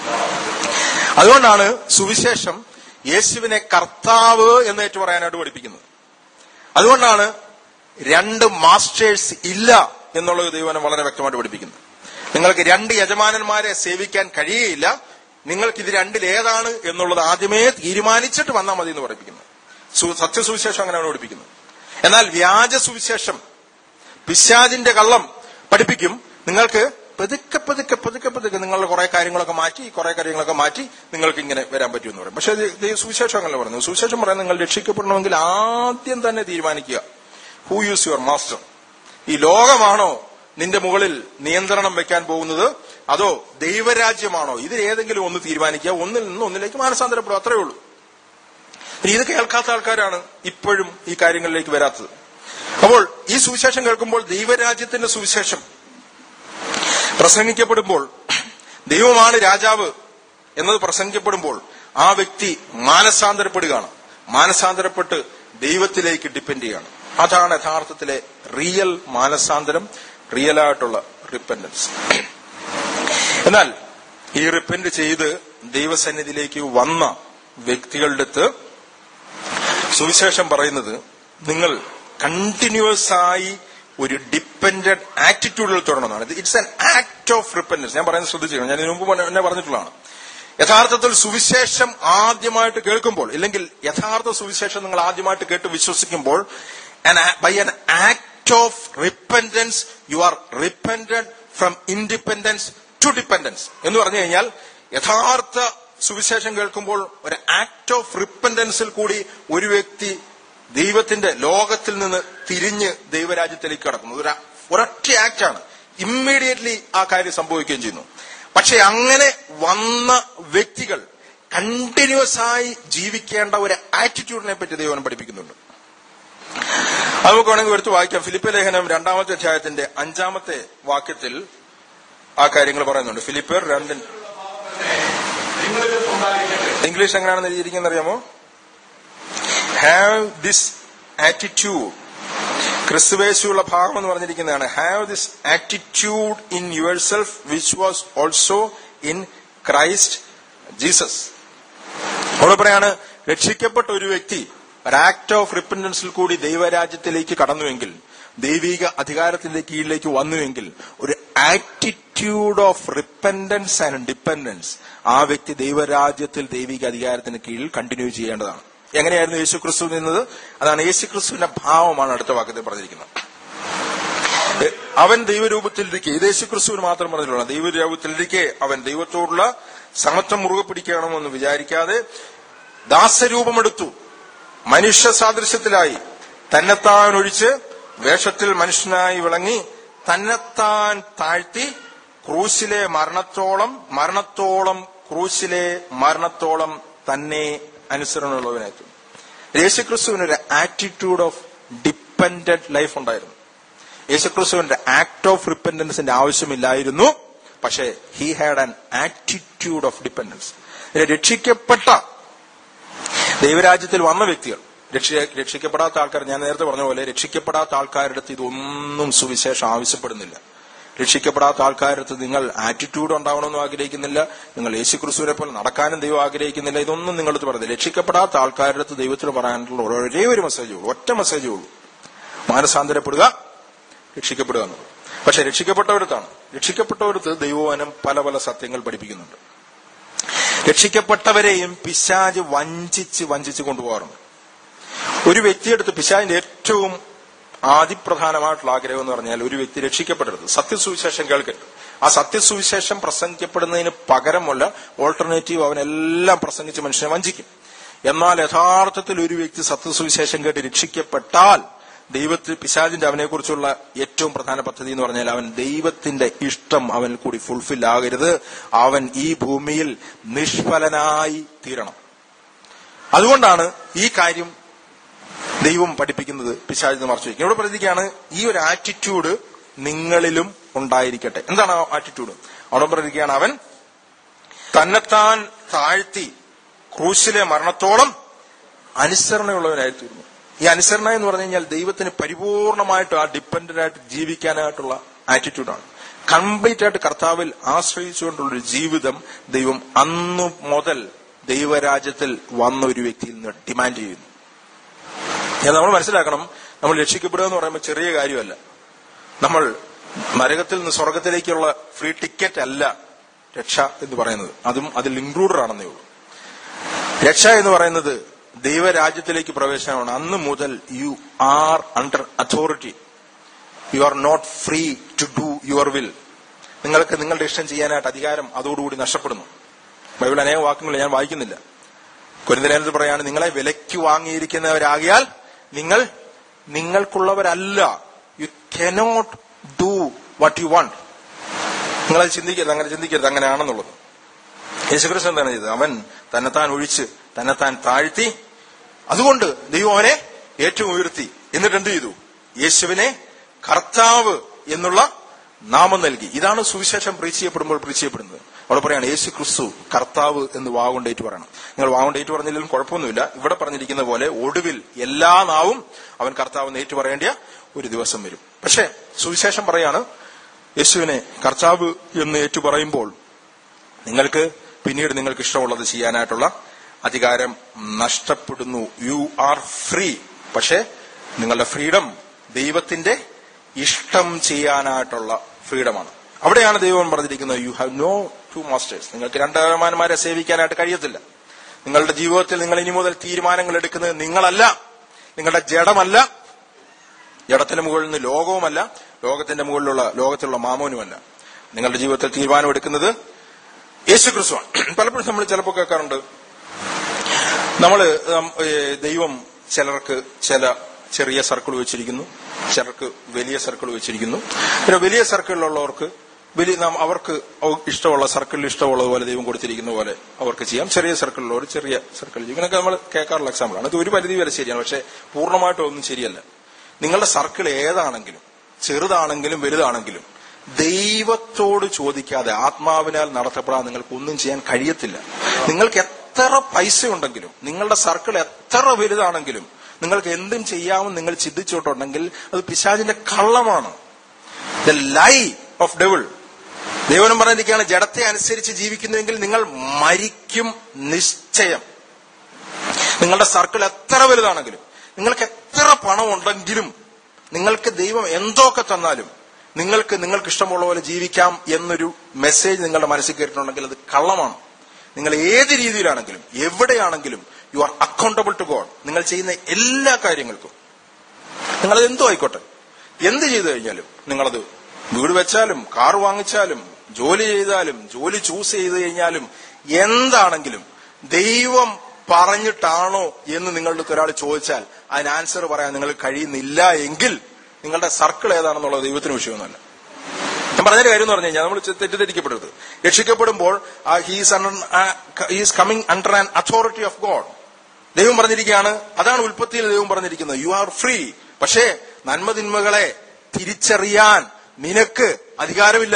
അതുകൊണ്ടാണ് സുവിശേഷം യേശുവിനെ കർത്താവ് എന്ന് ഏറ്റു പറയാനായിട്ട് പഠിപ്പിക്കുന്നത്. അതുകൊണ്ടാണ് 2 മാസ്റ്റേഴ്സ് ഇല്ല എന്നുള്ളത് ദൈവം വളരെ വ്യക്തമായിട്ട് പഠിപ്പിക്കുന്നത്. നിങ്ങൾക്ക് 2 യജമാനന്മാരെ സേവിക്കാൻ കഴിയുകയില്ല, നിങ്ങൾക്ക് ഇത് രണ്ടിൽ ഏതാണ് എന്നുള്ളത് ആദ്യമേ തീരുമാനിച്ചിട്ട് വന്നാൽ മതി എന്ന് പഠിപ്പിക്കുന്നത്. സത്യസുവിശേഷം അങ്ങനെയാണ് പഠിപ്പിക്കുന്നത്. എന്നാൽ വ്യാജ സുവിശേഷം, പിശാചിന്റെ കള്ളം പഠിപ്പിക്കും, നിങ്ങൾക്ക് പതുക്കെ പതുക്കെ പതുക്കെ പതുക്കെ നിങ്ങളുടെ കുറെ കാര്യങ്ങളൊക്കെ മാറ്റി നിങ്ങൾക്ക് ഇങ്ങനെ വരാൻ പറ്റുമെന്ന് പറയും. പക്ഷെ സുവിശേഷം അങ്ങനെ പറയുന്നത്. സുവിശേഷം പറയാൻ നിങ്ങൾ രക്ഷിക്കപ്പെടണമെങ്കിൽ ആദ്യം തന്നെ തീരുമാനിക്കുക, ഹൂ ഈസ് യുവർ മാസ്റ്റർ. ഈ ലോകമാണോ നിന്റെ മുകളിൽ നിയന്ത്രണം വെക്കാൻ പോകുന്നത്, അതോ ദൈവരാജ്യമാണോ? ഇതിൽ ഏതെങ്കിലും ഒന്ന് തീരുമാനിക്കുക, ഒന്നിൽ നിന്ന് ഒന്നിലേക്ക് മാനസാന്തരപ്പെടും, അത്രയേ ഉള്ളൂ. ഇത് കേൾക്കാത്ത ആൾക്കാരാണ് ഇപ്പോഴും ഈ കാര്യങ്ങളിലേക്ക് വരാത്തത്. അപ്പോൾ ഈ സുവിശേഷം കേൾക്കുമ്പോൾ, ദൈവരാജ്യത്തിന്റെ സുവിശേഷം പ്രസംഗിക്കപ്പെടുമ്പോൾ, ദൈവമാണ് രാജാവ് എന്നത് പ്രസംഗിക്കപ്പെടുമ്പോൾ ആ വ്യക്തി മാനസാന്തരപ്പെടുകയാണ്. മാനസാന്തരപ്പെട്ട് ദൈവത്തിലേക്ക് ഡിപ്പെൻഡ് ചെയ്യാണ്. അതാണ് യഥാർത്ഥത്തിലെ റിയൽ മാനസാന്തരം, റിയലായിട്ടുള്ള റിപ്പന്റൻസ്. എന്നാൽ ഈ റിപ്പന്റ് ചെയ്ത് ദൈവസന്നിധിയിലേക്ക് വന്ന വ്യക്തികളുടെ അടുത്ത് സുവിശേഷം പറയുന്നത്, നിങ്ങൾ കണ്ടിന്യൂസ് ആയി ഒരു ഡിപ്പെൻഡന്റ് ആറ്റിറ്റ്യൂഡിൽ തുടരണമെന്നാണ്. It's an act of repentance. ഞാൻ പറയുന്നത് ശ്രദ്ധിച്ചിരിക്കണം, ഞാൻ ഇതിനു മുമ്പ് എന്നെ പറഞ്ഞിട്ടുള്ളതാണ്. യഥാർത്ഥത്തിൽ സുവിശേഷം ആദ്യമായിട്ട് കേൾക്കുമ്പോൾ, ഇല്ലെങ്കിൽ യഥാർത്ഥ സുവിശേഷം നിങ്ങൾ ആദ്യമായിട്ട് കേട്ട് വിശ്വസിക്കുമ്പോൾ, by an act of repentance you are repented from independence to dependence എന്ന് പറഞ്ഞു കഴിഞ്ഞാൽ യഥാർത്ഥ സുവിശേഷം കേൾക്കുമ്പോൾ ഒരു ആക്ട് ഓഫ് റിപ്പൻഡൻസിൽ കൂടി ഒരു വ്യക്തി ദൈവത്തിന്റെ ലോകത്തിൽ നിന്ന് തിരിഞ്ഞ് ദൈവരാജ്യത്തിലേക്ക് കടക്കുന്നു. ഒരൊറ്റ ആക്ടാണ്. ഇമ്മീഡിയറ്റ്ലി ആ കാര്യം സംഭവിക്കുകയും ചെയ്യുന്നു. പക്ഷെ അങ്ങനെ വന്ന വ്യക്തികൾ കണ്ടിന്യൂസ് ആയി ജീവിക്കേണ്ട ഒരു ആറ്റിറ്റ്യൂഡിനെ പറ്റി ദൈവം പഠിപ്പിക്കുന്നുണ്ട്. അത് നമുക്ക് വേണമെങ്കിൽ എടുത്ത് വായിക്കാം. ഫിലിപ്പിയർ ലേഖനം 2-ാമത്തെ അധ്യായത്തിന്റെ 5-ാമത്തെ വാക്യത്തിൽ ആ കാര്യങ്ങൾ പറയുന്നുണ്ട്. ഫിലിപ്പിയർ 2 ഇംഗ്ലീഷ് എങ്ങനെയാണെന്ന് എഴുതിയിരിക്കുന്നത് അറിയാമോ? ഹാവ് ദിസ് ആറ്റിറ്റ്യൂഡ്, ക്രിസ്തുവേശുള്ള ഭാഗം എന്ന് പറഞ്ഞിരിക്കുന്നതാണ്. Have this attitude in yourself which was also in Christ Jesus. അവിടെ പറയാണ്, രക്ഷിക്കപ്പെട്ട ഒരു വ്യക്തി ഒരു ആക്ട് ഓഫ് റിപ്പൻഡൻസിൽ കൂടി ദൈവരാജ്യത്തിലേക്ക് കടന്നുവെങ്കിൽ, ദൈവിക അധികാരത്തിന്റെ കീഴിലേക്ക് വന്നുവെങ്കിൽ, ഒരു attitude of repentance and dependence ആ വ്യക്തി ദൈവരാജ്യത്തിൽ ദൈവിക അധികാരത്തിന് കീഴിൽ കണ്ടിന്യൂ ചെയ്യേണ്ടതാണ്. എങ്ങനെയായിരുന്നു യേശു ക്രിസ്തു നിന്നത്? അതാണ് യേശു ക്രിസ്തുവിന്റെ ഭാവമാണ് അടുത്ത വാക്യത്തിൽ പറഞ്ഞിരിക്കുന്നത്. അവൻ ദൈവരൂപത്തിലിരിക്കെ, ഇത് യേശു ക്രിസ്തുവിന് മാത്രം പറഞ്ഞിട്ടുള്ള, ദൈവരൂപത്തിലിരിക്കെ അവൻ ദൈവത്തോടുള്ള സമത്വം മുറുകെ പിടിക്കണമെന്ന് വിചാരിക്കാതെ ദാസരൂപമെടുത്തു, മനുഷ്യ സാദൃശ്യത്തിലായി, തന്നെത്താൻ ഒഴിച്ച് വേഷത്തിൽ മനുഷ്യനായി വിളങ്ങി, തന്നെത്താൻ താഴ്ത്തി ക്രൂശിലെ മരണത്തോളം തന്നെ അനുസരണമുള്ളവനായിരുന്നു. യേശുക്രിസ്തുവിനൊരു ആറ്റിറ്റ്യൂഡ് ഓഫ് ഡിപ്പെൻഡന്റ് ലൈഫ് ഉണ്ടായിരുന്നു. യേശുക്രിസ്തുവിന്റെ ആക്ട് ഓഫ് റിപ്പൻഡൻസിന്റെ ആവശ്യമില്ലായിരുന്നു. പക്ഷേ he had an attitude of dependence. രക്ഷിക്കപ്പെട്ട ദൈവരാജ്യത്തിൽ വന്ന വ്യക്തികൾ, രക്ഷിക്കപ്പെടാത്ത ആൾക്കാർ, ഞാൻ നേരത്തെ പറഞ്ഞ പോലെ രക്ഷിക്കപ്പെടാത്ത ആൾക്കാരുടെ അടുത്ത് ഇതൊന്നും സുവിശേഷം ആവശ്യപ്പെടുന്നില്ല. രക്ഷിക്കപ്പെടാത്ത ആൾക്കാരുടെ അടുത്ത് നിങ്ങൾ ആറ്റിറ്റ്യൂഡ് ഉണ്ടാവണമെന്നും ആഗ്രഹിക്കുന്നില്ല, നിങ്ങൾ യേശുക്രിസ്തുവിനെ പോലെ നടക്കാനും ദൈവം ആഗ്രഹിക്കുന്നില്ല. ഇതൊന്നും നിങ്ങളടുത്ത് പറയുന്നില്ല. രക്ഷിക്കപ്പെടാത്ത ആൾക്കാരുടെ അടുത്ത് ദൈവത്തിന് പറയാനുള്ള ഒരേ ഒരു മെസ്സേജേ ഉള്ളൂ, ഒറ്റ മെസ്സേജേ ഉള്ളൂ: മാനസാന്തരപ്പെടുക, രക്ഷിക്കപ്പെടുക എന്നുള്ളത്. പക്ഷെ രക്ഷിക്കപ്പെട്ടവരടുത്ത് ദൈവവചനം പല പല സത്യങ്ങൾ പഠിപ്പിക്കുന്നുണ്ട്. രക്ഷിക്കപ്പെട്ടവരെയും പിശാച് വഞ്ചിച്ച് കൊണ്ടുപോകാറുണ്ട്. ഒരു വ്യക്തിയെടുത്ത് പിശാചിന്റെ ഏറ്റവും ആദിപ്രധാനമായിട്ടുള്ള ആഗ്രഹം എന്ന് പറഞ്ഞാൽ ഒരു വ്യക്തി രക്ഷിക്കപ്പെടരുത്, സത്യസുവിശേഷം കേൾക്കരുത്. ആ സത്യസുവിശേഷം പ്രസംഗിക്കപ്പെടുന്നതിന് പകരമുള്ള ഓൾട്ടർനേറ്റീവ് അവനെല്ലാം പ്രസംഗിച്ച് മനുഷ്യനെ വഞ്ചിക്കും. എന്നാൽ യഥാർത്ഥത്തിൽ ഒരു വ്യക്തി സത്യസുവിശേഷം കേട്ട് രക്ഷിക്കപ്പെട്ടാൽ പിശാചിന്റെ അവനെക്കുറിച്ചുള്ള ഏറ്റവും പ്രധാന പദ്ധതി എന്ന് പറഞ്ഞാൽ അവൻ ദൈവത്തിന്റെ ഇഷ്ടം അവൻ കൂടി ഫുൾഫിൽ ആകരുത്, അവൻ ഈ ഭൂമിയിൽ നിഷ്ഫലനായി തീരണം. അതുകൊണ്ടാണ് ഈ കാര്യം ദൈവം പഠിപ്പിക്കുന്നത് പിശാചിനെ മറച്ചു വയ്ക്കും. ഇവിടെ പറഞ്ഞിരിക്കുകയാണ്, ഈ ഒരു ആറ്റിറ്റ്യൂഡ് നിങ്ങളിലും ഉണ്ടായിരിക്കട്ടെ. എന്താണ് ആ ആറ്റിറ്റ്യൂഡ്? അവിടെ പറഞ്ഞിരിക്കുകയാണ്, അവൻ തന്നെത്താൻ താഴ്ത്തി ക്രൂശിലെ മരണത്തോളം അനുസരണയുള്ളവനായിത്തീർന്നു. ഈ അനുസരണ എന്ന് പറഞ്ഞു കഴിഞ്ഞാൽ ദൈവത്തിന് പരിപൂർണമായിട്ട് ആ ഡിപ്പെൻഡന്റ് ആയിട്ട് ജീവിക്കാനായിട്ടുള്ള ആറ്റിറ്റ്യൂഡാണ്. കംപ്ലീറ്റ് ആയിട്ട് കർത്താവിൽ ആശ്രയിച്ചുകൊണ്ടുള്ളൊരു ജീവിതം ദൈവം അന്നു മുതൽ ദൈവരാജ്യത്തിൽ വന്ന ഒരു വ്യക്തിയിൽ നിന്ന് ഡിമാൻഡ് ചെയ്യുന്നു. നമ്മൾ മനസ്സിലാക്കണം, നമ്മൾ രക്ഷിക്കപ്പെടുക എന്ന് പറയുമ്പോൾ ചെറിയ കാര്യമല്ല. നമ്മൾ നരകത്തിൽ നിന്ന് സ്വർഗത്തിലേക്കുള്ള ഫ്രീ ടിക്കറ്റ് അല്ല രക്ഷ എന്ന് പറയുന്നത്. അതും അതിൽ ഇൻക്ലൂഡഡ് ആണെന്നേ ഉള്ളൂ. രക്ഷ എന്ന് പറയുന്നത് ദൈവരാജ്യത്തിലേക്ക് പ്രവേശനമാണ്. അന്ന് മുതൽ you are under authority. You are not free to do your will. നിങ്ങൾക്ക് നിങ്ങളുടെ ഇഷ്ടം ചെയ്യാനായിട്ട് അധികാരം അതോടുകൂടി നഷ്ടപ്പെടുന്നു. ബൈബിൾ അനേക വാക്യങ്ങൾ ഞാൻ വായിക്കുന്നില്ല. കൊരിന്ത്യലേഖനത്തിൽ പറയാണ്, നിങ്ങളെ വിലയ്ക്ക് വാങ്ങിയിരിക്കുന്നവരാകിയാൽ നിങ്ങൾ നിങ്ങൾക്കുള്ളവരല്ല. You cannot do what you want. നിങ്ങളത് ചിന്തിക്കരുത്, അങ്ങനെ ചിന്തിക്കരുത് അങ്ങനെയാണെന്നുള്ളത്. യേശുക്രിസ്തു എന്താണ് ചെയ്തത്? അവൻ തന്നെത്താൻ ഒഴിച്ച് തന്നെത്താൻ താഴ്ത്തി. അതുകൊണ്ട് ദൈവം അവനെ ഏറ്റവും ഉയർത്തി. എന്നിട്ട് എന്ത് ചെയ്തു? യേശുവിനെ കർത്താവ് എന്നുള്ള നാമം നൽകി. ഇതാണ് സുവിശേഷം പ്രീച്ച് ചെയ്യപ്പെടുന്നത്. അവിടെ പറയാണ്, യേശു ക്രിസ്തു കർത്താവ് എന്ന് വാഗൊണ്ടേറ്റ് പറയണം. നിങ്ങൾ വാഗൊണ്ടേറ്റ് പറഞ്ഞില്ലെങ്കിലും കുഴപ്പമൊന്നുമില്ല. ഇവിടെ പറഞ്ഞിരിക്കുന്ന പോലെ ഒടുവിൽ എല്ലാ നാവും അവൻ കർത്താവ് എന്ന് ഏറ്റു പറയേണ്ട ഒരു ദിവസം വരും. പക്ഷെ സുവിശേഷം പറയാണ്, യേശുവിനെ കർത്താവ് എന്ന് ഏറ്റു പറയുമ്പോൾ നിങ്ങൾക്ക് പിന്നീട് നിങ്ങൾക്ക് ഇഷ്ടമുള്ളത് ചെയ്യാനായിട്ടുള്ള അധികാരം നഷ്ടപ്പെടുന്നു. You are free. പക്ഷെ നിങ്ങളുടെ ഫ്രീഡം ദൈവത്തിന്റെ ഇഷ്ടം ചെയ്യാനായിട്ടുള്ള ഫ്രീഡമാണ്. അവിടെയാണ് ദൈവം പറഞ്ഞിരിക്കുന്നത്, you have no two masters. നിങ്ങൾക്ക് രണ്ട് യജമാനന്മാരെ സേവിക്കാനായിട്ട് കഴിയത്തില്ല. നിങ്ങളുടെ ജീവിതത്തിൽ നിങ്ങൾ ഇനി മുതൽ തീരുമാനങ്ങൾ എടുക്കുന്നത് നിങ്ങളല്ല, നിങ്ങളുടെ ജഡമല്ല, ജഡത്തിന് മുകളിൽ നിന്ന് ലോകവുമല്ല, ലോകത്തിന്റെ മുകളിലുള്ള ലോകത്തിലുള്ള മാമോനുമല്ല. നിങ്ങളുടെ ജീവിതത്തിൽ തീരുമാനമെടുക്കുന്നത് യേശുക്രിസ്തുവാണ്. പലപ്പോഴും നമ്മൾ ചിലപ്പോൾ കേൾക്കാറുണ്ട്, ദൈവം ചിലർക്ക് ചില ചെറിയ സർക്കിൾ വെച്ചിരിക്കുന്നു, ചിലർക്ക് വലിയ സർക്കിൾ വെച്ചിരിക്കുന്നു. പിന്നെ വലിയ സർക്കിളിലുള്ളവർക്ക് അവർക്ക് ഇഷ്ടമുള്ള സർക്കിളിൽ ഇഷ്ടമുള്ളതുപോലെ ദൈവം കൊടുത്തിരിക്കുന്ന പോലെ അവർക്ക് ചെയ്യാം. ചെറിയ സർക്കിളിലുള്ളവർ ചെറിയ സർക്കിൾ ചെയ്യും. ഇങ്ങനെയൊക്കെ നമ്മൾ കേൾക്കാറുള്ള എക്സാമ്പിളാണ്. ഇത് ഒരു പരിധി വരെ ശരിയാണ്, പക്ഷെ പൂർണ്ണമായിട്ടും ഒന്നും ശരിയല്ല. നിങ്ങളുടെ സർക്കിൾ ഏതാണെങ്കിലും, ചെറുതാണെങ്കിലും വലുതാണെങ്കിലും, ദൈവത്തോട് ചോദിക്കാതെ ആത്മാവിനാൽ നടത്തപ്പെടാൻ നിങ്ങൾക്ക് ഒന്നും ചെയ്യാൻ കഴിയത്തില്ല. നിങ്ങൾക്ക് എത്ര പൈസ ഉണ്ടെങ്കിലും, നിങ്ങളുടെ സർക്കിൾ എത്ര വലുതാണെങ്കിലും, നിങ്ങൾക്ക് എന്തും ചെയ്യാമെന്ന് നിങ്ങൾ ചിന്തിച്ചിട്ടുണ്ടെങ്കിൽ അത് പിശാചിന്റെ കള്ളമാണ്. The lie of devil. ദൈവം പറഞ്ഞിരിക്കുകയാണ്, ജഡത്തെ അനുസരിച്ച് ജീവിക്കുന്നുവെങ്കിൽ നിങ്ങൾ മരിക്കും നിശ്ചയം. നിങ്ങളുടെ സർക്കിൾ എത്ര വലുതാണെങ്കിലും, നിങ്ങൾക്ക് എത്ര പണം ഉണ്ടെങ്കിലും, നിങ്ങൾക്ക് ദൈവം എന്തൊക്കെ തന്നാലും നിങ്ങൾക്ക് ഇഷ്ടമുള്ള പോലെ ജീവിക്കാം എന്നൊരു മെസ്സേജ് നിങ്ങളുടെ മനസ്സിൽ കയറിയിട്ടുണ്ടെങ്കിൽ അത് കള്ളമാണ്. നിങ്ങൾ ഏത് രീതിയിലാണെങ്കിലും എവിടെയാണെങ്കിലും you are accountable to God. നിങ്ങൾ ചെയ്യുന്ന എല്ലാ കാര്യങ്ങൾക്കും, നിങ്ങളത് എന്തോ ആയിക്കോട്ടെ, എന്ത് ചെയ്തു കഴിഞ്ഞാലും, നിങ്ങളത് വീട് വെച്ചാലും കാർ വാങ്ങിച്ചാലും ജോലി ചെയ്താലും ജോലി ചൂസ് ചെയ്ത് കഴിഞ്ഞാലും എന്താണെങ്കിലും ദൈവം പറഞ്ഞിട്ടാണോ എന്ന് നിങ്ങളുടെ ഒരാൾ ചോദിച്ചാൽ അതിന് ആൻസർ പറയാൻ നിങ്ങൾ കഴിയുന്നില്ല എങ്കിൽ നിങ്ങളുടെ സർക്കിൾ ഏതാണെന്നുള്ളത് ദൈവത്തിന് വിഷയമൊന്നുമല്ല. ഞാൻ പറഞ്ഞൊരു കാര്യം എന്ന് പറഞ്ഞു കഴിഞ്ഞാൽ, നമ്മൾ തെറ്റിദ്ധരിക്കപ്പെടരുത്. രക്ഷിക്കപ്പെടുമ്പോൾ he's coming under an authority of God. ദൈവം പറഞ്ഞിരിക്കുകയാണ്, അതാണ് ഉൽപ്പത്തിയിൽ ദൈവം പറഞ്ഞിരിക്കുന്നത്, യു ആർ ഫ്രീ. പക്ഷേ നന്മതിന്മകളെ തിരിച്ചറിയാൻ നിനക്ക് അധികാരമില്ല.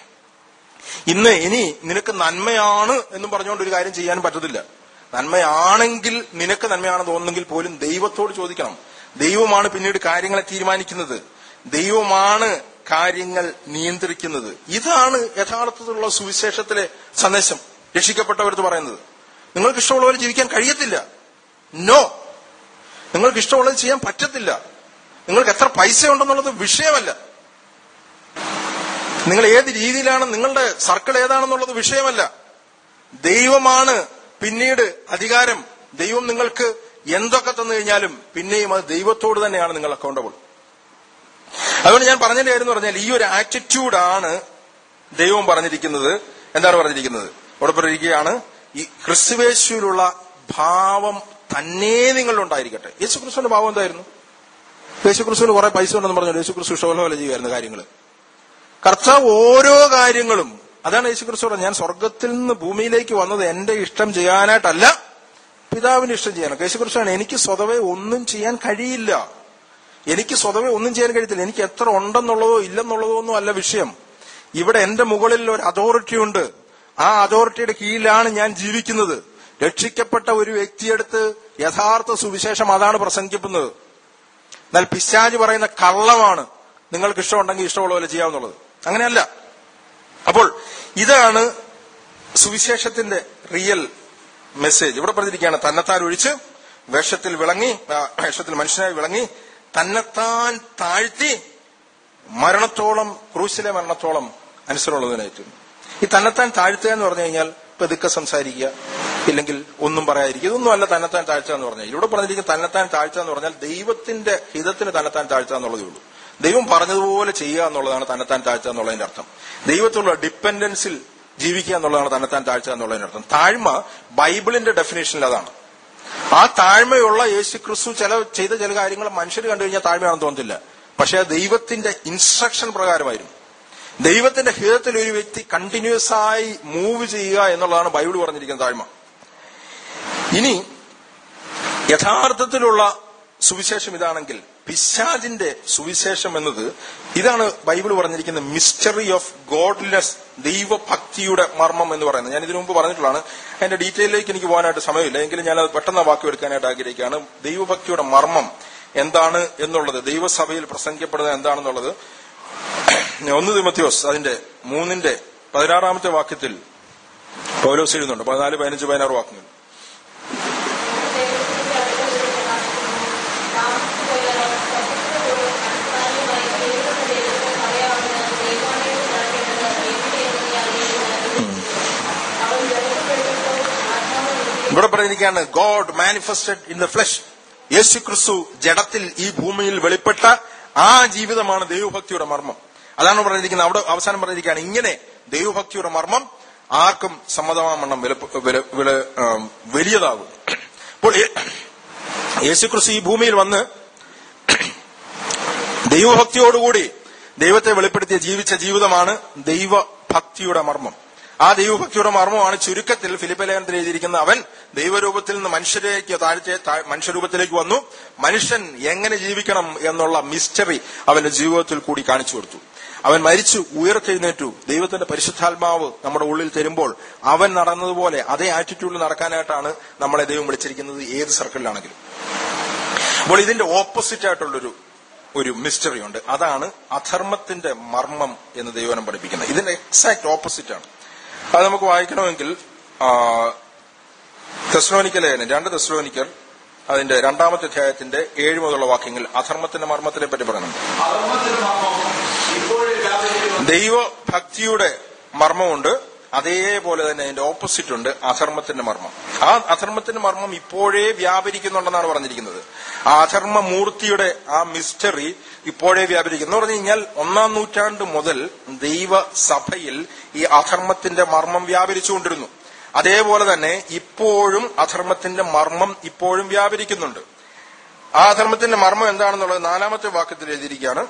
ഇനി നിനക്ക് നന്മയാണ് എന്നും പറഞ്ഞുകൊണ്ട് ഒരു കാര്യം ചെയ്യാനും പറ്റത്തില്ല. നന്മയാണെങ്കിൽ, നിനക്ക് നന്മയാണെന്ന് തോന്നുന്നെങ്കിൽ പോലും ദൈവത്തോട് ചോദിക്കണം. ദൈവമാണ് പിന്നീട് കാര്യങ്ങളെ തീരുമാനിക്കുന്നത്, ദൈവമാണ് കാര്യങ്ങൾ നിയന്ത്രിക്കുന്നത്. ഇതാണ് യഥാർത്ഥത്തിലുള്ള സുവിശേഷത്തിലെ സന്ദേശം. രക്ഷിക്കപ്പെട്ടവർക്ക് പറയുന്നത്, നിങ്ങൾക്ക് ഇഷ്ടമുള്ളവർ ജീവിക്കാൻ കഴിയത്തില്ല. നോ, നിങ്ങൾക്ക് ഇഷ്ടമുള്ളത് ചെയ്യാൻ പറ്റത്തില്ല. നിങ്ങൾക്ക് എത്ര പൈസ ഉണ്ടെന്നുള്ളത് വിഷയമല്ല. നിങ്ങൾ ഏത് രീതിയിലാണ്, നിങ്ങളുടെ സർക്കിൾ ഏതാണെന്നുള്ളത് വിഷയമല്ല. ദൈവമാണ് പിന്നീട് അധികാരം. ദൈവം നിങ്ങൾക്ക് എന്തൊക്കെ തന്നു കഴിഞ്ഞാലും പിന്നെയും അത് ദൈവത്തോട് തന്നെയാണ് നിങ്ങൾ അക്കൗണ്ടബിൾ. അതുകൊണ്ട് ഞാൻ പറഞ്ഞതിന്റെ കാര്യം എന്ന് പറഞ്ഞാൽ, ഈ ഒരു ആറ്റിറ്റ്യൂഡാണ് ദൈവം പറഞ്ഞിരിക്കുന്നത്. എന്താണ് പറഞ്ഞിരിക്കുന്നത്? അവിടെ പറഞ്ഞിരിക്കുകയാണ്, ഈ ക്രിസ്തുവേശുവിലുള്ള ഭാവം തന്നെ നിങ്ങളുണ്ടായിരിക്കട്ടെ. യേശുക്രിസ്തുവിന്റെ ഭാവം എന്തായിരുന്നു? യേശുക്രിസ്തുവിന് കുറെ പൈസ ഉണ്ടെന്ന് പറഞ്ഞു യേശുക്രിസ്തു ഇഷ്ടപോലെ ചെയ്യുമായിരുന്നു കാര്യങ്ങൾ. കർത്താവ് ഓരോ കാര്യങ്ങളും, അതാണ് യേശുക്രിസ്തു പറഞ്ഞത്, ഞാൻ സ്വർഗത്തിൽ നിന്ന് ഭൂമിയിലേക്ക് വന്നത് എന്റെ ഇഷ്ടം ചെയ്യാനായിട്ടല്ല, പിതാവിന്റെ ഇഷ്ടം ചെയ്യാനൊക്കെ. യേശുക്രിസ്തുവാണ്, എനിക്ക് സ്വതവേ ഒന്നും ചെയ്യാൻ കഴിയില്ല. എനിക്ക് സ്വതവേ ഒന്നും ചെയ്യാൻ കഴിയത്തില്ല. എനിക്ക് എത്ര ഉണ്ടെന്നുള്ളതോ ഇല്ലെന്നുള്ളതോ ഒന്നും അല്ല വിഷയം. ഇവിടെ എന്റെ മുകളിൽ ഒരു അതോറിറ്റി ഉണ്ട്. ആ അതോറിറ്റിയുടെ കീഴിലാണ് ഞാൻ ജീവിക്കുന്നത്. രക്ഷിക്കപ്പെട്ട ഒരു വ്യക്തിയെടുത്ത് യഥാർത്ഥ സുവിശേഷം അതാണ് പ്രസംഗിക്കുന്നത്. എന്നാൽ പിശാച് പറയുന്ന കള്ളമാണ്, നിങ്ങൾക്ക് ഇഷ്ടമുണ്ടെങ്കിൽ ഇഷ്ടമുള്ള പോലെ ചെയ്യാവുന്നുള്ളത്. അങ്ങനെയല്ല. അപ്പോൾ ഇതാണ് സുവിശേഷത്തിന്റെ റിയൽ മെസ്സേജ്. ഇവിടെ പറഞ്ഞിരിക്കുകയാണ്, തന്നെത്താൻ ഒഴിച്ച് വേഷത്തിൽ മനുഷ്യനായി വിളങ്ങി തന്നെത്താൻ താഴ്ത്തി മരണത്തോളം, ക്രൂശിലെ മരണത്തോളം അനുസരണമുള്ളതിനായിട്ട്. ഈ തന്നെത്താൻ താഴ്ത്തുക എന്ന് പറഞ്ഞു കഴിഞ്ഞാൽ പെതുക്കെ സംസാരിക്കുക, ഇല്ലെങ്കിൽ ഒന്നും പറയാതിരിക്കുക, ഇതൊന്നും അല്ല തന്നെത്താൻ താഴ്ത്തുക എന്ന് പറഞ്ഞാൽ. ഇവിടെ പറഞ്ഞിരിക്കുന്ന തന്നെത്താൻ താഴ്ത്തുക എന്ന് പറഞ്ഞാൽ ദൈവത്തിന്റെ ഹിതത്തിന് തന്നെത്താൻ താഴ്ത്തുക എന്നുള്ളതേ ഉള്ളൂ. ദൈവം പറഞ്ഞതുപോലെ ചെയ്യുക എന്നുള്ളതാണ് തന്നെത്താൻ താഴ്ത്തുക എന്നുള്ളതിന്റെ അർത്ഥം. ദൈവത്തിലുള്ള ഡിപ്പെൻഡൻസിൽ ജീവിക്കുക എന്നുള്ളതാണ് തന്നെത്താൻ താഴ്ത്തുക എന്നുള്ളതിന്റെ അർത്ഥം. താഴ്മ ബൈബിളിന്റെ ഡെഫിനേഷനിൽ അതാണ്. ആ താഴ്മയുള്ള യേശുക്രിസ്തു ചെയ്ത ചില കാര്യങ്ങൾ മനുഷ്യർ കണ്ടു കഴിഞ്ഞാൽ താഴ്മയാണെന്ന് തോന്നത്തില്ല. പക്ഷെ ആ ദൈവത്തിന്റെ ഇൻസ്ട്രക്ഷൻ പ്രകാരമായിരുന്നു. ദൈവത്തിന്റെ ഹിതത്തിൽ ഒരു വ്യക്തി കണ്ടിന്യൂസ് ആയി മൂവ് ചെയ്യുക എന്നുള്ളതാണ് ബൈബിൾ പറഞ്ഞിരിക്കുന്ന താഴ്മ. ഇനി യഥാർത്ഥത്തിലുള്ള സുവിശേഷം ഇതാണെങ്കിൽ, പിശാചിന്റെ സുവിശേഷം എന്നത് ഇതാണ് ബൈബിൾ പറഞ്ഞിരിക്കുന്ന മിസ്റ്ററി ഓഫ് ഗോഡ്ലിനെസ്, ദൈവഭക്തിയുടെ മർമ്മം എന്ന് പറയുന്നത്. ഞാൻ ഇതിനു മുമ്പ് പറഞ്ഞിട്ടുള്ളതാണ്. അതിന്റെ ഡീറ്റെയിലേക്ക് എനിക്ക് പോകാനായിട്ട് സമയമില്ല, എങ്കിലും ഞാൻ അത് പെട്ടെന്ന് വാക്ക് എടുക്കാനായിട്ട് ആഗ്രഹിക്കുകയാണ്. ദൈവഭക്തിയുടെ മർമ്മം എന്താണ് എന്നുള്ളത്, ദൈവസഭയിൽ പ്രസംഗിക്കപ്പെടുന്നത് എന്താണെന്നുള്ളത് 1 തിമോഥെയോസ് അതിന്റെ 3:16 വാക്യത്തിൽ പൗലോസ് എഴുതുന്നുണ്ട്. 14, 15, 16 വാക്യങ്ങൾ. ഇവിടെ പറഞ്ഞിരിക്കുകയാണ്, God manifested in the flesh. യേശുക്രിസ്തു ജഡത്തിൽ ഈ ഭൂമിയിൽ വെളിപ്പെട്ട ആ ജീവിതമാണ് ദൈവഭക്തിയുടെ മർമ്മം. അതാണ് പറഞ്ഞിരിക്കുന്നത്. അവിടെ അവസാനം പറഞ്ഞിരിക്കുകയാണ്, ഇങ്ങനെ ദൈവഭക്തിയുടെ മർമ്മം ആർക്കും സമ്മതമാവണ്ണം വലിയതാകും. അപ്പോൾ യേശുക്രിസ്തു ഈ ഭൂമിയിൽ വന്ന് ദൈവഭക്തിയോടുകൂടി ദൈവത്തെ വെളിപ്പെടുത്തിയ ജീവിച്ച ജീവിതമാണ് ദൈവഭക്തിയുടെ മർമ്മം. ആ ദൈവഭക്തിയുടെ മർമ്മമാണ് ചുരുക്കത്തിൽ ഫിലിപ്പി ലേഖനത്തിൽ എഴുതിയിരിക്കുന്ന, അവൻ ദൈവരൂപത്തിൽ നിന്ന് മനുഷ്യരൂപത്തിലേക്ക് വന്നു, മനുഷ്യൻ എങ്ങനെ ജീവിക്കണം എന്നുള്ള മിസ്റ്ററി അവന്റെ ജീവിതത്തിൽ കൂടി കാണിച്ചു കൊടുത്തു. അവൻ മരിച്ചു, ഉയർത്തെഴുന്നേറ്റു. ദൈവത്തിന്റെ പരിശുദ്ധാത്മാവ് നമ്മുടെ ഉള്ളിൽ തരുമ്പോൾ അവൻ നടന്നതുപോലെ അതേ ആറ്റിറ്റ്യൂഡിൽ നടക്കാനായിട്ടാണ് നമ്മളെ ദൈവം വിളിച്ചിരിക്കുന്നത്, ഏത് സർക്കിളിലാണെങ്കിലും. അപ്പോൾ ഇതിന്റെ ഓപ്പോസിറ്റ് ആയിട്ടുള്ളൊരു മിസ്റ്ററി ഉണ്ട്. അതാണ് അധർമ്മത്തിന്റെ മർമ്മം എന്ന് ദൈവനം പഠിപ്പിക്കുന്നത്. ഇതിന്റെ എക്സാക്ട് ഓപ്പോസിറ്റ് ആണ്. അത് നമുക്ക് വായിക്കണമെങ്കിൽ തെസ്സലോനിക്ക ലേഖനം 2 തെസ്സലോനിക്കർ അതിന്റെ 2-ാമത്തെ അധ്യായത്തിന്റെ 7 മുതലുള്ള വാക്യങ്ങൾ അധർമ്മത്തിന്റെ മർമ്മത്തിനെ പറ്റി പറയുന്നുണ്ട്. ദൈവഭക്തിയുടെ മർമ്മമുണ്ട്, അതേപോലെ തന്നെ അതിന്റെ ഓപ്പോസിറ്റ് ഉണ്ട്, അധർമ്മത്തിന്റെ മർമ്മം. ആ അധർമ്മത്തിന്റെ മർമ്മം ഇപ്പോഴേ വ്യാപരിക്കുന്നുണ്ടെന്നാണ് പറഞ്ഞിരിക്കുന്നത്. ആ അധർമ്മമൂർത്തിയുടെ ആ മിസ്റ്ററി ഇപ്പോഴേ വ്യാപരിക്കുന്നു എന്ന് പറഞ്ഞു കഴിഞ്ഞാൽ 1-ാം നൂറ്റാണ്ട് മുതൽ ദൈവസഭയിൽ ഈ അധർമ്മത്തിന്റെ മർമ്മം വ്യാപരിച്ചുകൊണ്ടിരുന്നു. അതേപോലെ തന്നെ ഇപ്പോഴും അധർമ്മത്തിന്റെ മർമ്മം ഇപ്പോഴും വ്യാപരിക്കുന്നുണ്ട്. ആ അധർമ്മത്തിന്റെ മർമ്മം എന്താണെന്നുള്ളത് 4-ാമത്തെ വാക്യത്തിൽ എഴുതിയിരിക്കുകയാണ്.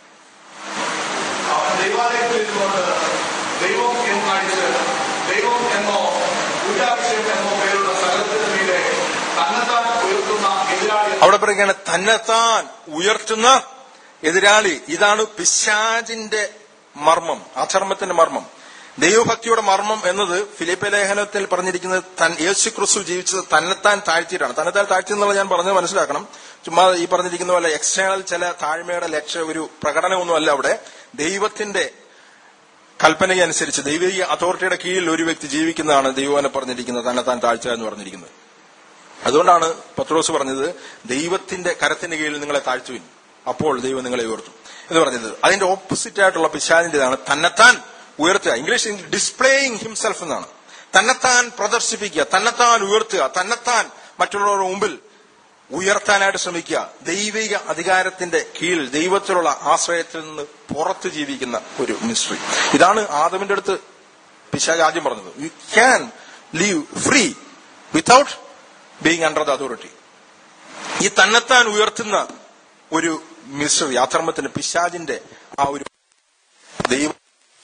അവിടെ പറയുകയാണ്, തന്നെത്താൻ ഉയർത്തുന്ന എതിരാളി. ഇതാണ് പിശാചിന്റെ മർമ്മം, അധർമ്മത്തിന്റെ മർമ്മം. ദൈവഭക്തിയുടെ മർമ്മം എന്നത് ഫിലിപ്പി ലേഖനത്തിൽ പറഞ്ഞിരിക്കുന്നത്, യേശുക്രിസ്തു ജീവിച്ചത് തന്നെത്താൻ താഴ്ത്തിയിട്ടാണ്. തന്നെത്താൻ താഴ്ത്തി എന്നുള്ളത് ഞാൻ പറഞ്ഞത് മനസ്സിലാക്കണം. ചുമ്മാ ഈ പറഞ്ഞിരിക്കുന്ന പോലെ എക്സ്റ്റേണൽ ചില താഴ്മയുടെ ഒരു പ്രകടനമൊന്നുമല്ല. അവിടെ ദൈവത്തിന്റെ കൽപ്പനയനുസരിച്ച് ദൈവിക അതോറിറ്റിയുടെ കീഴിൽ ഒരു വ്യക്തി ജീവിക്കുന്നതാണ് ദൈവനെ പറഞ്ഞിരിക്കുന്നത് തന്നെത്താൻ താഴ്ച എന്ന് പറഞ്ഞിരിക്കുന്നത്. അതുകൊണ്ടാണ് പത്രോസ് പറഞ്ഞത്, ദൈവത്തിന്റെ കരത്തിന്റെ കീഴിൽ നിങ്ങളെ താഴ്ത്തുവിൻ, അപ്പോൾ ദൈവം നിങ്ങളെ ഉയർത്തും എന്ന് പറഞ്ഞത്. അതിന്റെ ഓപ്പോസിറ്റ് ആയിട്ടുള്ള പിശാചിന്റേതാണ് തന്നെത്താൻ ഉയർത്തുക. ഇംഗ്ലീഷിൽ ഡിസ്പ്ലേയിങ് ഹിംസെൽഫ് എന്നാണ്. തന്നെത്താൻ പ്രദർശിപ്പിക്കുക, തന്നെത്താൻ ഉയർത്തുക, തന്നെത്താൻ മറ്റുള്ളവരുടെ മുമ്പിൽ ഉയർത്താനായിട്ട് ശ്രമിക്കുക. ദൈവിക അധികാരത്തിന്റെ കീഴിൽ ദൈവത്തിലുള്ള ആശ്രയത്തിൽ നിന്ന് പുറത്ത് ജീവിക്കുന്ന ഒരു മിസ്റ്ററി. ഇതാണ് ആദമിന്റെ അടുത്ത് പിശാച് ആദ്യം പറഞ്ഞത്, you can live free without being under the authority. ഈ തന്നെത്താൻ ഉയർത്തുന്ന ഒരു മിസ്റ്ററി, അധർമ്മത്തിന് പിശാചിന്റെ ആ ഒരു ദൈവം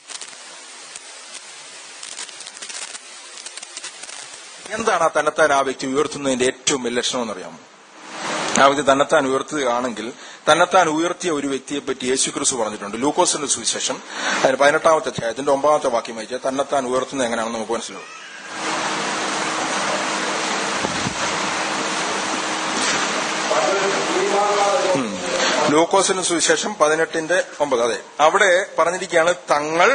എന്താണ് ആ തന്നെത്താൻ ആ വ്യക്തി ഉയർത്തുന്നതിന്റെ ഏറ്റവും വലിയ ലക്ഷണം എന്നറിയാമോ? ആ വ്യക്തി തന്നെത്താൻ ഉയർത്തുകയാണെങ്കിൽ, തന്നെത്താൻ ഉയർത്തിയ ഒരു വ്യക്തിയെ പറ്റി യേശുക്രിസ്തു പറഞ്ഞിട്ടുണ്ട്. ലൂക്കോസിന്റെ സുവിശേഷം അതിന് 18-ാമത്തെ അധ്യായത്തിന്റെ 9-ാമത്തെ വാക്യം വായിച്ചാൽ തന്നെത്താൻ ഉയർത്തുന്നത് എങ്ങനെയാണെന്ന് നമുക്ക് മനസ്സിലാവും. ലൂക്കോസിന്റെ സുവിശേഷം 18:9. അതെ, അവിടെ പറഞ്ഞിരിക്കുകയാണ്, തങ്ങൾ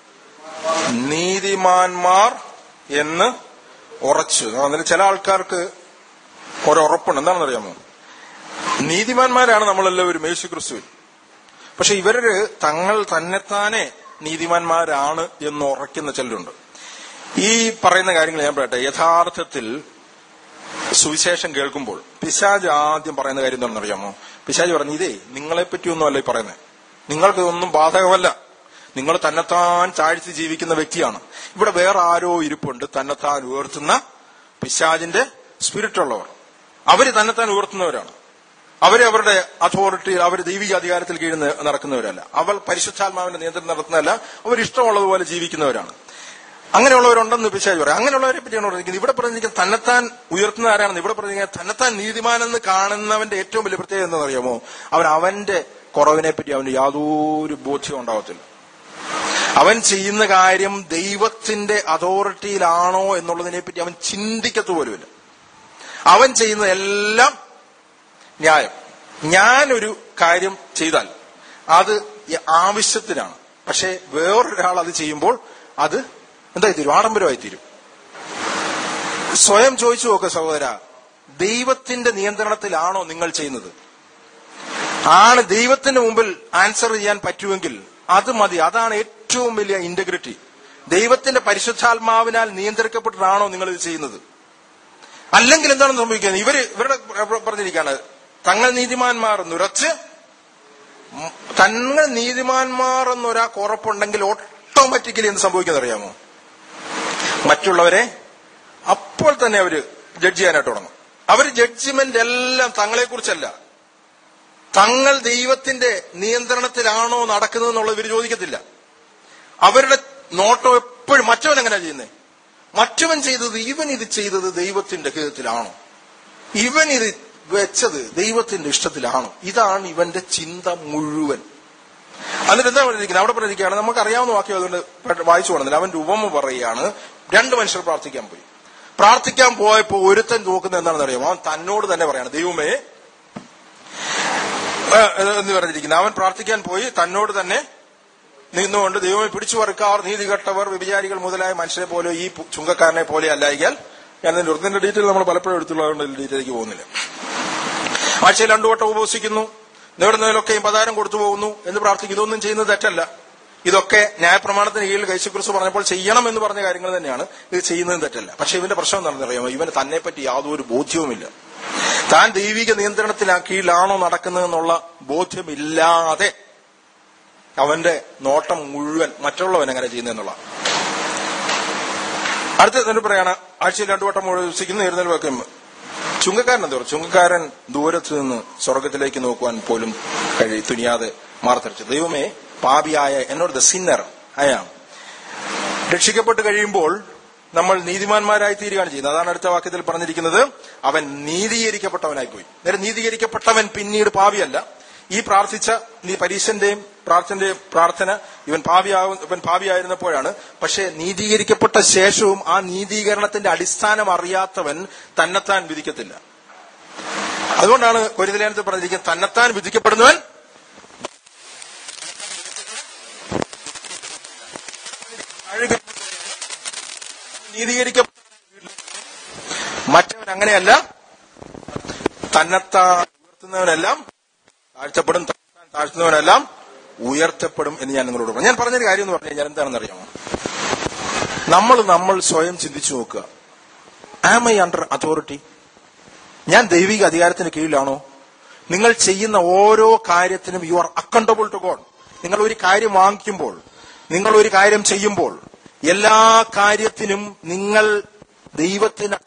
നീതിമാന്മാർ എന്ന് ഉറച്ചു. അതിന് ചില ആൾക്കാർക്ക് ഒരുറപ്പുണ്ട്. എന്താണെന്നറിയാമോ? നീതിമാന്മാരാണ് നമ്മളെല്ലാവരും യേശുക്രിസ്തുവിൽ. പക്ഷെ ഇവര് തങ്ങൾ തന്നെത്താനെ നീതിമാന്മാരാണ് എന്ന് ഉറയ്ക്കുന്ന ചിലരുണ്ട്. ഈ പറയുന്ന കാര്യങ്ങൾ ഞാൻ പറയട്ടെ. യഥാർത്ഥത്തിൽ സുവിശേഷം കേൾക്കുമ്പോൾ പിശാച് ആദ്യം പറയുന്ന കാര്യം എന്താണെന്നറിയാമോ? പിശാച് പറഞ്ഞു, ഇതേ നിങ്ങളെപ്പറ്റിയൊന്നും അല്ല ഈ പറയുന്നത്, നിങ്ങൾക്ക് ഇതൊന്നും ബാധകമല്ല, നിങ്ങൾ തന്നെത്താൻ താഴ്ത്തി ജീവിക്കുന്ന വ്യക്തിയാണ്. ഇവിടെ വേറെ ആരോ ഇരിപ്പുണ്ട്, തന്നെത്താൻ ഉയർത്തുന്ന പിശാചിന്റെ സ്പിരിറ്റ് ഉള്ളവർ. അവര് തന്നെത്താൻ ഉയർത്തുന്നവരാണ്. അവരുടെ അതോറിറ്റി, അവർ ദൈവിക അധികാരത്തിൽ കീഴിൽ നടക്കുന്നവരല്ല. അവർ പരിശുദ്ധാത്മാവിന്റെ നിയന്ത്രണം നടത്തുന്നതല്ല, അവർ ഇഷ്ടമുള്ളതുപോലെ ജീവിക്കുന്നവരാണ്. അങ്ങനെയുള്ളവരുണ്ടെന്ന് പിശാച് പറയാം. അങ്ങനെയുള്ളവരെ പറ്റിയാണ് പറഞ്ഞിരിക്കുന്നത്. ഇവിടെ പറഞ്ഞിരിക്കുന്നത് തന്നെത്താൻ ഉയർത്തുന്ന ആരാണെന്ന്. ഇവിടെ പറഞ്ഞിരിക്കുന്നത് തന്നെത്താൻ നീതിമാനെന്ന് കാണുന്നവന്റെ ഏറ്റവും വലിയ പ്രത്യേകത എന്താണെന്നറിയാമോ? അവന്റെ കുറവിനെ പറ്റി അവന് യാതൊരു ബോധ്യം ഉണ്ടാവത്തില്ല. അവൻ ചെയ്യുന്ന കാര്യം ദൈവത്തിന്റെ അതോറിറ്റിയിലാണോ എന്നുള്ളതിനെ പറ്റി അവൻ ചിന്തിക്കത്തുപോലുമില്ല. അവൻ ചെയ്യുന്നതെല്ലാം ന്യായം. ഞാനൊരു കാര്യം ചെയ്താൽ അത് ആവശ്യത്തിനാണ്, പക്ഷെ വേറൊരാൾ അത് ചെയ്യുമ്പോൾ അത് എന്തായിത്തീരും? ആഡംബരമായിത്തീരും. സ്വയം ചോദിച്ചു നോക്കുക സഹോദര, ദൈവത്തിന്റെ നിയന്ത്രണത്തിലാണോ നിങ്ങൾ ചെയ്യുന്നത്? ആണ് ദൈവത്തിന്റെ മുമ്പിൽ ആൻസർ ചെയ്യാൻ പറ്റുമെങ്കിൽ അത് മതി. അതാണ് ഏറ്റവും വലിയ ഇന്റഗ്രിറ്റി. ദൈവത്തിന്റെ പരിശുദ്ധാത്മാവിനാൽ നിയന്ത്രിക്കപ്പെട്ടിട്ടാണോ നിങ്ങൾ ഇത് ചെയ്യുന്നത്? അല്ലെങ്കിൽ എന്താണ് സംഭവിക്കുന്നത്? ഇവരുടെ പറഞ്ഞിരിക്കുകയാണ്, തങ്ങൾ നീതിമാന്മാർ നുരച്ച് തങ്ങൾ നീതിമാന്മാർ എന്നൊരാൾക്ക് ഉറപ്പുണ്ടെങ്കിൽ ഓട്ടോമാറ്റിക്കലി എന്ത് സംഭവിക്കുന്നത് അറിയാമോ? മറ്റുള്ളവരെ അപ്പോൾ തന്നെ അവര് ജഡ്ജ് ചെയ്യാനായിട്ട് തുടങ്ങും. അവർ ജഡ്ജ്മെന്റ് എല്ലാം തങ്ങളെക്കുറിച്ചല്ല, തങ്ങൾ ദൈവത്തിന്റെ നിയന്ത്രണത്തിലാണോ നടക്കുന്നത് എന്നുള്ളത് ഇവർ ചോദിക്കത്തില്ല. അവരുടെ നോട്ടം എപ്പോഴും മറ്റവൻ എങ്ങനെയാ ചെയ്യുന്നത്, മറ്റവൻ ചെയ്തത്, ഇവൻ ഇത് ചെയ്തത് ദൈവത്തിന്റെ ഹിതത്തിലാണോ, ഇവൻ ഇത് വെച്ചത് ദൈവത്തിന്റെ ഇഷ്ടത്തിലാണോ, ഇതാണ് ഇവന്റെ ചിന്ത മുഴുവൻ. എന്നിട്ട് എന്താ പറഞ്ഞിരിക്കുന്നത്? അവിടെ പറഞ്ഞിരിക്കുകയാണ്, നമുക്ക് അറിയാവുന്ന വാക്യം അതുകൊണ്ട് വായിച്ചു കൊടുക്കുന്നില്ല. അവന്റെ ഉപമ പറയുകയാണ്, 2 മനുഷ്യർ പ്രാർത്ഥിക്കാൻ പോയി. പ്രാർത്ഥിക്കാൻ പോയപ്പോ ഒരുത്തൻ നോക്കുന്നത് എന്താണെന്ന് അറിയാമോ? അവൻ തന്നോട് തന്നെ പറയാണ്, ദൈവമേ എന്ന് പറഞ്ഞിരിക്കുന്നത്. അവൻ പ്രാർത്ഥിക്കാൻ പോയി തന്നോട് തന്നെ നിന്നുകൊണ്ട്, ദൈവമേ പിടിച്ചു പറിക്കാർ, നീതികെട്ടവർ, വ്യഭിചാരികൾ മുതലായ മനുഷ്യരെ പോലെ ഈ ചുങ്കക്കാരനെ പോലെ അല്ലായികയാൽ. ഞാൻ ഇതിന്റെ ഡീറ്റെയിൽ നമ്മൾ പലപ്പോഴും എടുത്തുള്ളതുകൊണ്ട് ഡീറ്റെയിലേക്ക് പോകുന്നില്ല. ആഴ്ചയിൽ 2 വട്ടം ഉപവസിക്കുന്നു, നേടുന്നതിലൊക്കെയും 10,000 കൊടുത്തു പോകുന്നു എന്ന് പ്രാർത്ഥിക്കും. ഇതൊന്നും ചെയ്യുന്നത് തെറ്റല്ല. ഇതൊക്കെ ന്യായപ്രമാണത്തിന് കീഴിൽ യേശുക്രിസ്തു പറഞ്ഞപ്പോൾ ചെയ്യണം എന്ന് പറഞ്ഞ കാര്യങ്ങൾ തന്നെയാണ്. ഇത് ചെയ്യുന്നതും തെറ്റല്ല. പക്ഷെ ഇവന്റെ പ്രശ്നം എന്താണെന്ന് അറിയാമോ? ഇവന് തന്നെ പറ്റി യാതൊരു ബോധ്യവുമില്ല. താൻ ദൈവിക നിയന്ത്രണത്തിന് കീഴിലാണോ നടക്കുന്നതെന്നുള്ള ബോധ്യമില്ലാതെ അവന്റെ നോട്ടം മുഴുവൻ മറ്റുള്ളവൻ എങ്ങനെ ചെയ്യുന്നതെന്നുള്ള. അടുത്ത പറയാണ്, ആഴ്ചയിൽ 2 വട്ടം ഉപവസിക്കുന്നു, നേടുന്നതിൽ വെക്കുമ്പോൾ. ചുങ്കക്കാരൻ എന്താ പറയുക? ചുങ്കക്കാരൻ ദൂരത്ത് നിന്ന് സ്വർഗത്തിലേക്ക് നോക്കുവാൻ പോലും തുനിയാതെ മാർത്തടിച്ചു. ദൈവമേ, പാപിയായ എന്നോട്, ദ സിന്നർ അയാം. രക്ഷിക്കപ്പെട്ട് കഴിയുമ്പോൾ നമ്മൾ നീതിമാന്മാരായി തീരുകയാണ് ചെയ്യുന്നത്. അതാണ് അടുത്ത വാക്യത്തിൽ പറഞ്ഞിരിക്കുന്നത്, അവൻ നീതീകരിക്കപ്പെട്ടവനായി പോയി. നേരെ നീതീകരിക്കപ്പെട്ടവൻ പിന്നീട് പാപിയല്ല. ഈ പ്രാർത്ഥിച്ച പരീശന്റെയും പ്രാർത്ഥന ഇവൻ പാപിയായിരുന്നപ്പോഴാണ്. പക്ഷെ നീതീകരിക്കപ്പെട്ട ശേഷവും ആ നീതീകരണത്തിന്റെ അടിസ്ഥാനം അറിയാത്തവൻ തന്നെത്താൻ വിധിക്കത്തില്ല. അതുകൊണ്ടാണ് കൊരിന്ത്യലേഖനത്തിൽ പറഞ്ഞിരിക്കുന്നത്, തന്നെത്താൻ വിധിക്കപ്പെടുന്നവൻ നീതീകരിക്കപ്പെട്ട. മറ്റവൻ അങ്ങനെയല്ല, തന്നെത്താൻ ഉയർത്തുന്നവനെല്ലാം താഴ്ത്തപ്പെടും, താഴ്ത്തുന്നവനെല്ലാം ഉയർത്തപ്പെടും എന്ന് ഞാൻ നിങ്ങളോട് പറഞ്ഞു. ഞാൻ പറഞ്ഞൊരു കാര്യം എന്ന് പറഞ്ഞു കഴിഞ്ഞാൽ എന്താണെന്ന് അറിയാമോ? നമ്മൾ സ്വയം ചിന്തിച്ചു നോക്കുക. Am I under authority? ഞാൻ ദൈവിക അധികാരത്തിന് കീഴിലാണോ? നിങ്ങൾ ചെയ്യുന്ന ഓരോ കാര്യത്തിനും you are accountable to God. നിങ്ങൾ ഒരു കാര്യം വാങ്ങിക്കുമ്പോൾ, നിങ്ങൾ ഒരു കാര്യം ചെയ്യുമ്പോൾ, എല്ലാ കാര്യത്തിനും നിങ്ങൾ ദൈവത്തിന്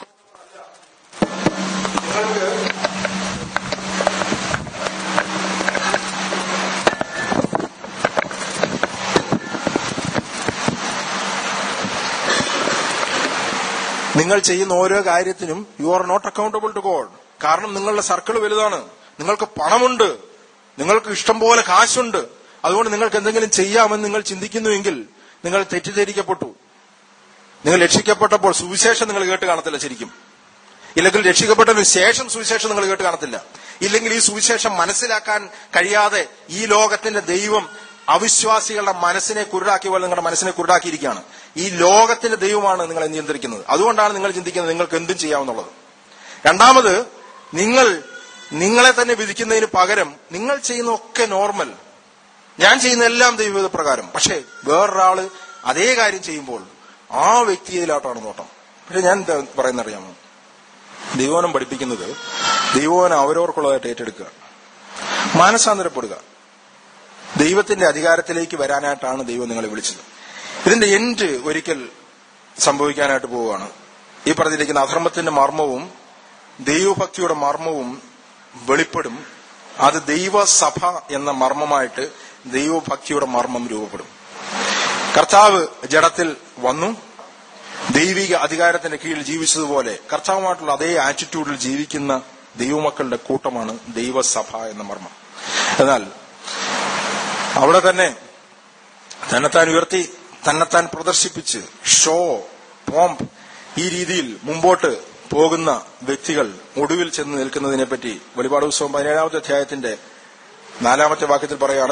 നിങ്ങൾ ചെയ്യുന്ന ഓരോ കാര്യത്തിനും you are not accountable to God. കാരണം നിങ്ങളുടെ സർക്കിൾ വലുതാണ്, നിങ്ങൾക്ക് പണമുണ്ട്, നിങ്ങൾക്ക് ഇഷ്ടം പോലെ കാശുണ്ട്. അതുകൊണ്ട് നിങ്ങൾക്ക് എന്തെങ്കിലും ചെയ്യാമെന്ന് നിങ്ങൾ ചിന്തിക്കുന്നുവെങ്കിൽ നിങ്ങൾ തെറ്റിദ്ധരിക്കപ്പെട്ടു. നിങ്ങൾ രക്ഷിക്കപ്പെട്ടപ്പോൾ സുവിശേഷം നിങ്ങൾ കേട്ട് കാണത്തില്ല ശരിക്കും. ഇല്ലെങ്കിൽ രക്ഷിക്കപ്പെട്ടതിന് ശേഷം സുവിശേഷം നിങ്ങൾ കേട്ട് കാണത്തില്ല. ഇല്ലെങ്കിൽ ഈ സുവിശേഷം മനസ്സിലാക്കാൻ കഴിയാതെ ഈ ലോകത്തിന്റെ ദൈവം അവിശ്വാസികളുടെ മനസ്സിനെ കുരുടാക്കിയ പോലെ നിങ്ങളുടെ മനസ്സിനെ കുരുടാക്കിയിരിക്കുകയാണ്. ഈ ലോകത്തിന്റെ ദൈവമാണ് നിങ്ങളെ നിയന്ത്രിക്കുന്നത്. അതുകൊണ്ടാണ് നിങ്ങൾ ചിന്തിക്കുന്നത് നിങ്ങൾക്ക് എന്തും ചെയ്യാമെന്നുള്ളത്. രണ്ടാമത്, നിങ്ങളെ തന്നെ വിധിക്കുന്നതിന് പകരം നിങ്ങൾ ചെയ്യുന്നതൊക്കെ നോർമൽ, ഞാൻ ചെയ്യുന്ന എല്ലാം ദൈവവിധ പ്രകാരം. പക്ഷേ വേറൊരാള് അതേ കാര്യം ചെയ്യുമ്പോൾ ആ വ്യക്തിയിലായിട്ടാണ് നോട്ടം. പക്ഷെ ഞാൻ എന്താ പറയുന്നറിയാമോ? ദൈവോനം പഠിപ്പിക്കുന്നത് ദൈവോനം അവരവർക്കുള്ളതായിട്ട് ഏറ്റെടുക്കുക, മാനസാന്തരപ്പെടുക, ദൈവത്തിന്റെ അധികാരത്തിലേക്ക് വരാനായിട്ടാണ് ദൈവം നിങ്ങളെ വിളിച്ചത്. ഇതിന്റെ എൻഡ് ഒരിക്കൽ സംഭവിക്കാനായിട്ട് പോവുകയാണ്. ഈ പറഞ്ഞിരിക്കുന്ന അധർമ്മത്തിന്റെ മർമ്മവും ദൈവഭക്തിയുടെ മർമ്മവും വെളിപ്പെടും. അത് ദൈവസഭ എന്ന മർമ്മമായിട്ട് ദൈവഭക്തിയുടെ മർമ്മം രൂപപ്പെടും. കർത്താവ് ജഡത്തിൽ വന്നു, ദൈവിക അധികാരത്തിന്റെ കീഴിൽ ജീവിച്ചതുപോലെ കർത്താവുമായിട്ടുള്ള അതേ ആറ്റിറ്റ്യൂഡിൽ ജീവിക്കുന്ന ദൈവമക്കളുടെ കൂട്ടമാണ് ദൈവസഭ എന്ന മർമ്മം. എന്നാൽ അവിടെ തന്നെ തന്നെത്താൻ ഉയർത്തി, തന്നെത്താൻ പ്രദർശിപ്പിച്ച്, ഷോ, പോംപ്, ഈ രീതിയിൽ മുമ്പോട്ട് പോകുന്ന വ്യക്തികൾ ഒടുവിൽ ചെന്ന് നിൽക്കുന്നതിനെപ്പറ്റി വെളിപാട് പുസ്തകം 17-ാമത്തെ അധ്യായത്തിന്റെ 4-ാമത്തെ വാക്യത്തിൽ പറയാണ്.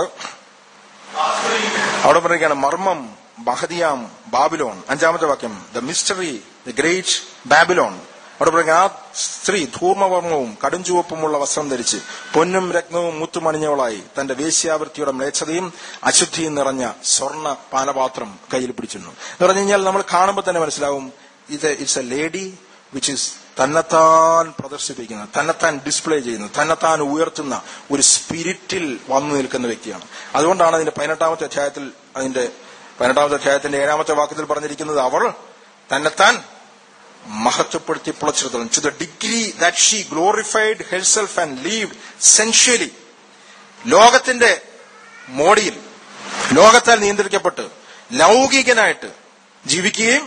അവിടെ പറയുകയാണ്, മർമ്മം ബഹദിയാം ബാബിലോൺ. 5-ാമത്തെ വാക്യം, the mystery, the great Babylon. അവിടെ പറയുക, ആ സ്ത്രീ ധൂർമ്മവർമ്മവും കടും ചുവപ്പുമുള്ള വസ്ത്രം ധരിച്ച് പൊന്നും രത്നവും മുത്തുമണിഞ്ഞവളായി തന്റെ വേശ്യാവൃത്തിയുടെ മ്ലേച്ഛതയും അശുദ്ധിയും നിറഞ്ഞ സ്വർണ്ണ പാനപാത്രം കയ്യിൽ പിടിച്ചിരുന്നു എന്ന് പറഞ്ഞു കഴിഞ്ഞാൽ നമ്മൾ കാണുമ്പോൾ തന്നെ മനസ്സിലാവും it's a lady which is തന്നെത്താൻ പ്രദർശിപ്പിക്കുന്ന, തന്നെത്താൻ ഡിസ്പ്ലേ ചെയ്യുന്ന, തന്നെത്താൻ ഉയർത്തുന്ന ഒരു സ്പിരിറ്റിൽ വന്നു നിൽക്കുന്ന വ്യക്തിയാണ്. അതുകൊണ്ടാണ് അതിന്റെ 18ാമത്തെ അധ്യായത്തിന്റെ 7ാമത്തെ വാക്യത്തിൽ പറഞ്ഞിരിക്കുന്നത്, അവൾ തന്നെത്താൻ മഹത്വപ്പെടുത്തി പുളച്ചിടത്തോളം, to the degree that she glorified herself and lived sensually. ലോകത്തിന്റെ മോടിയിൽ, ലോകത്താൽ നിയന്ത്രിക്കപ്പെട്ട് ലൗകികനായിട്ട് ജീവിക്കുകയും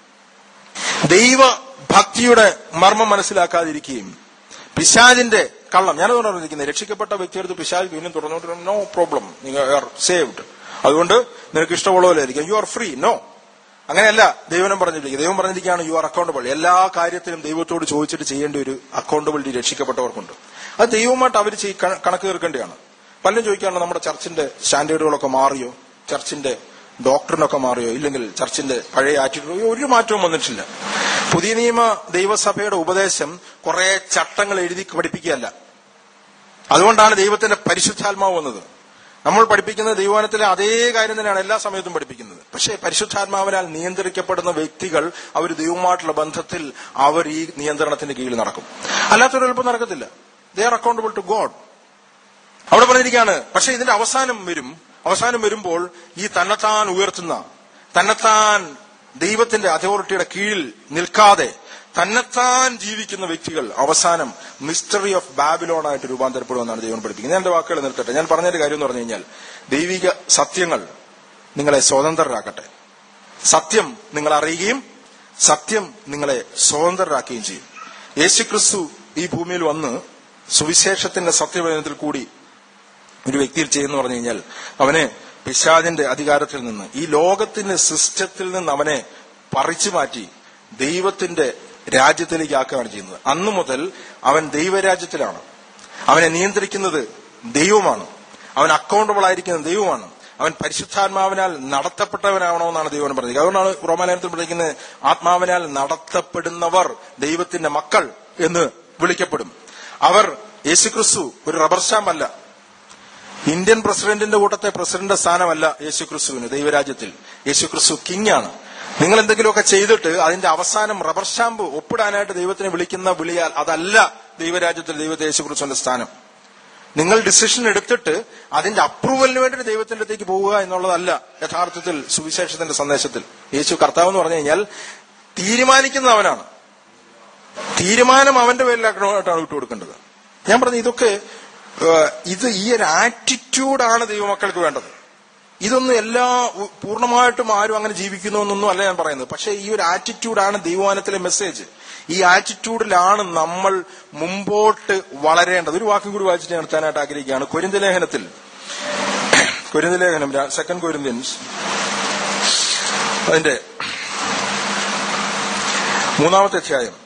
ദൈവഭക്തിയുടെ മർമ്മം മനസ്സിലാക്കാതിരിക്കുകയും പിശാചിന്റെ കള്ളം, ഞാനതുകൊണ്ട് പറഞ്ഞിരിക്കുന്നത്, രക്ഷിക്കപ്പെട്ട വ്യക്തിയെടുത്ത് പിശാച് വീണ്ടും തുറന്നോട്ട് no problem, you are saved, അതുകൊണ്ട് നിനക്ക് ഇഷ്ടമുള്ള പോലെ ആയിരിക്കും, യു ആർ ഫ്രീ. നോ, അങ്ങനെയല്ല ദൈവം പറഞ്ഞിരിക്കുക. ദൈവം പറഞ്ഞിരിക്കുകയാണ് യു ആർ അക്കൗണ്ടബിൾ. എല്ലാ കാര്യത്തിലും ദൈവത്തോട് ചോദിച്ചിട്ട് ചെയ്യേണ്ട ഒരു അക്കൗണ്ടബിലിറ്റി രക്ഷിക്കപ്പെട്ടവർക്കുണ്ട്. അത് ദൈവവുമായിട്ട് അവർ കണക്ക് തീർക്കേണ്ടതാണ്. പലരും ചോദിക്കാറുണ്ട്, നമ്മുടെ ചർച്ചിന്റെ സ്റ്റാൻഡേർഡുകളൊക്കെ മാറിയോ, ചർച്ചിന്റെ ഡോക്ടറിനൊക്കെ മാറിയോ, ഇല്ലെങ്കിൽ ചർച്ചിന്റെ പഴയ ആറ്റിറ്റ്യൂഡ്, ഒരു മാറ്റവും വന്നിട്ടില്ല. പുതിയ നിയമ ദൈവസഭയുടെ ഉപദേശം കുറെ ചട്ടങ്ങൾ എഴുതി പഠിപ്പിക്കുകയല്ല. അതുകൊണ്ടാണ് ദൈവത്തിന്റെ പരിശുദ്ധാത്മാവ് വന്നത്. നമ്മൾ പഠിപ്പിക്കുന്നത് ദൈവവചനത്തിലെ അതേ കാര്യം തന്നെയാണ് എല്ലാ സമയത്തും പഠിപ്പിക്കുന്നത്. പക്ഷേ പരിശുദ്ധാത്മാവിനാൽ നിയന്ത്രിക്കപ്പെടുന്ന വ്യക്തികൾ അവർ ദൈവവുമായിട്ടുള്ള ബന്ധത്തിൽ അവർ ഈ നിയന്ത്രണത്തിന്റെ കീഴിൽ നടക്കും. അല്ലാത്തൊരു എളുപ്പം നടക്കത്തില്ല. They are accountable to God. അവിടെ പറഞ്ഞിരിക്കുകയാണ്. പക്ഷെ ഇതിന്റെ അവസാനം വരുമ്പോൾ ഈ തന്നെത്താൻ ഉയർത്തുന്ന, തന്നെത്താൻ ദൈവത്തിന്റെ അതോറിറ്റിയുടെ കീഴിൽ നിൽക്കാതെ തന്നെത്താൻ ജീവിക്കുന്ന വ്യക്തികൾ അവസാനം മിസ്റ്ററി ഓഫ് ബാബിലോണായിട്ട് രൂപാന്തരപ്പെടുമെന്നാണ് ദൈവം പഠിപ്പിക്കുന്നത്. ഞാൻ എന്റെ വാക്കുകൾ നിർത്തട്ടെ. ഞാൻ പറഞ്ഞൊരു കാര്യം എന്ന് പറഞ്ഞു കഴിഞ്ഞാൽ, ദൈവിക സത്യങ്ങൾ നിങ്ങളെ സ്വതന്ത്രരാക്കട്ടെ. സത്യം നിങ്ങൾ അറിയുകയും സത്യം നിങ്ങളെ സ്വതന്ത്രരാക്കുകയും ചെയ്യും. യേശുക്രിസ്തു ഈ ഭൂമിയിൽ വന്ന് സുവിശേഷത്തിന്റെ സത്യവേദനത്തിൽ കൂടി ഒരു വ്യക്തിയിൽ ചെയ്യുന്നു പറഞ്ഞു കഴിഞ്ഞാൽ, അവനെ പിശാചിന്റെ അധികാരത്തിൽ നിന്ന്, ഈ ലോകത്തിന്റെ സിസ്റ്റത്തിൽ നിന്ന് അവനെ പറിച്ചു മാറ്റി ദൈവത്തിന്റെ രാജ്യത്തിലേക്ക് ആക്കുകയാണ് ചെയ്യുന്നത്. അന്നു മുതൽ അവൻ ദൈവരാജ്യത്തിലാണ്. അവനെ നിയന്ത്രിക്കുന്നത് ദൈവമാണ്. അവൻ അക്കൗണ്ടബിൾ ആയിരിക്കുന്നത് ദൈവമാണ്. അവൻ പരിശുദ്ധാത്മാവിനാൽ നടത്തപ്പെട്ടവനാവണമെന്നാണ് ദൈവം പറഞ്ഞത്. അതുകൊണ്ടാണ് റോമാലേഖനത്തിൽ പഠിക്കുന്നത്, ആത്മാവിനാൽ നടത്തപ്പെടുന്നവർ ദൈവത്തിന്റെ മക്കൾ എന്ന് വിളിക്കപ്പെടും. അവർ, യേശുക്രിസ്തു ഒരു റബ്ബർ സ്റ്റാമ്പ് അല്ല. ഇന്ത്യൻ പ്രസിഡന്റിന്റെ കൂട്ടത്തെ പ്രസിഡന്റ് സ്ഥാനമല്ല യേശുക്രിസ്തുവിന് ദൈവരാജ്യത്തിൽ. യേശുക്രിസ്തു കിങ് ആണ്. നിങ്ങൾ എന്തെങ്കിലുമൊക്കെ ചെയ്തിട്ട് അതിന്റെ അവസാനം റബ്ബർ സ്റ്റാമ്പ് ഒപ്പിടാനായിട്ട് ദൈവത്തിനെ വിളിക്കുന്ന വിളിയാൽ അതല്ല ദൈവരാജ്യത്തിൽ ദൈവത്തെ യേശുക്രിസ്തുവിന്റെ സ്ഥാനം. നിങ്ങൾ ഡിസിഷൻ എടുത്തിട്ട് അതിന്റെ അപ്രൂവലിന് വേണ്ടി ദൈവത്തിന്റെ അടുത്തേക്ക് പോവുക എന്നുള്ളതല്ല യഥാർത്ഥത്തിൽ സുവിശേഷത്തിന്റെ സന്ദേശത്തിൽ. യേശു കർത്താവ് എന്ന് പറഞ്ഞു കഴിഞ്ഞാൽ തീരുമാനിക്കുന്നത് അവനാണ്. തീരുമാനം അവന്റെ പേരിലായിട്ടാണ് വിട്ടുകൊടുക്കേണ്ടത്. ഞാൻ പറഞ്ഞു, ഈ ഒരു ആറ്റിറ്റ്യൂഡാണ് ദൈവമക്കൾക്ക് വേണ്ടത്. ഇതൊന്നും പൂർണ്ണമായിട്ടും ആരും അങ്ങനെ ജീവിക്കുന്നു എന്നൊന്നും അല്ല ഞാൻ പറയുന്നത്. പക്ഷെ ഈ ഒരു ആറ്റിറ്റ്യൂഡാണ് ദൈവവചനത്തിലെ മെസ്സേജ്. ഈ ആറ്റിറ്റ്യൂഡിലാണ് നമ്മൾ മുമ്പോട്ട് വളരേണ്ടത്. ഒരു വാക്കും കൂടി വായിച്ചിട്ട് നിർത്താനായിട്ട് ആഗ്രഹിക്കുകയാണ്. കൊരിന്ത്യലേഖനം 2 കൊരിന്ത്യൻസ് അതിന്റെ 3-ാമത്തെ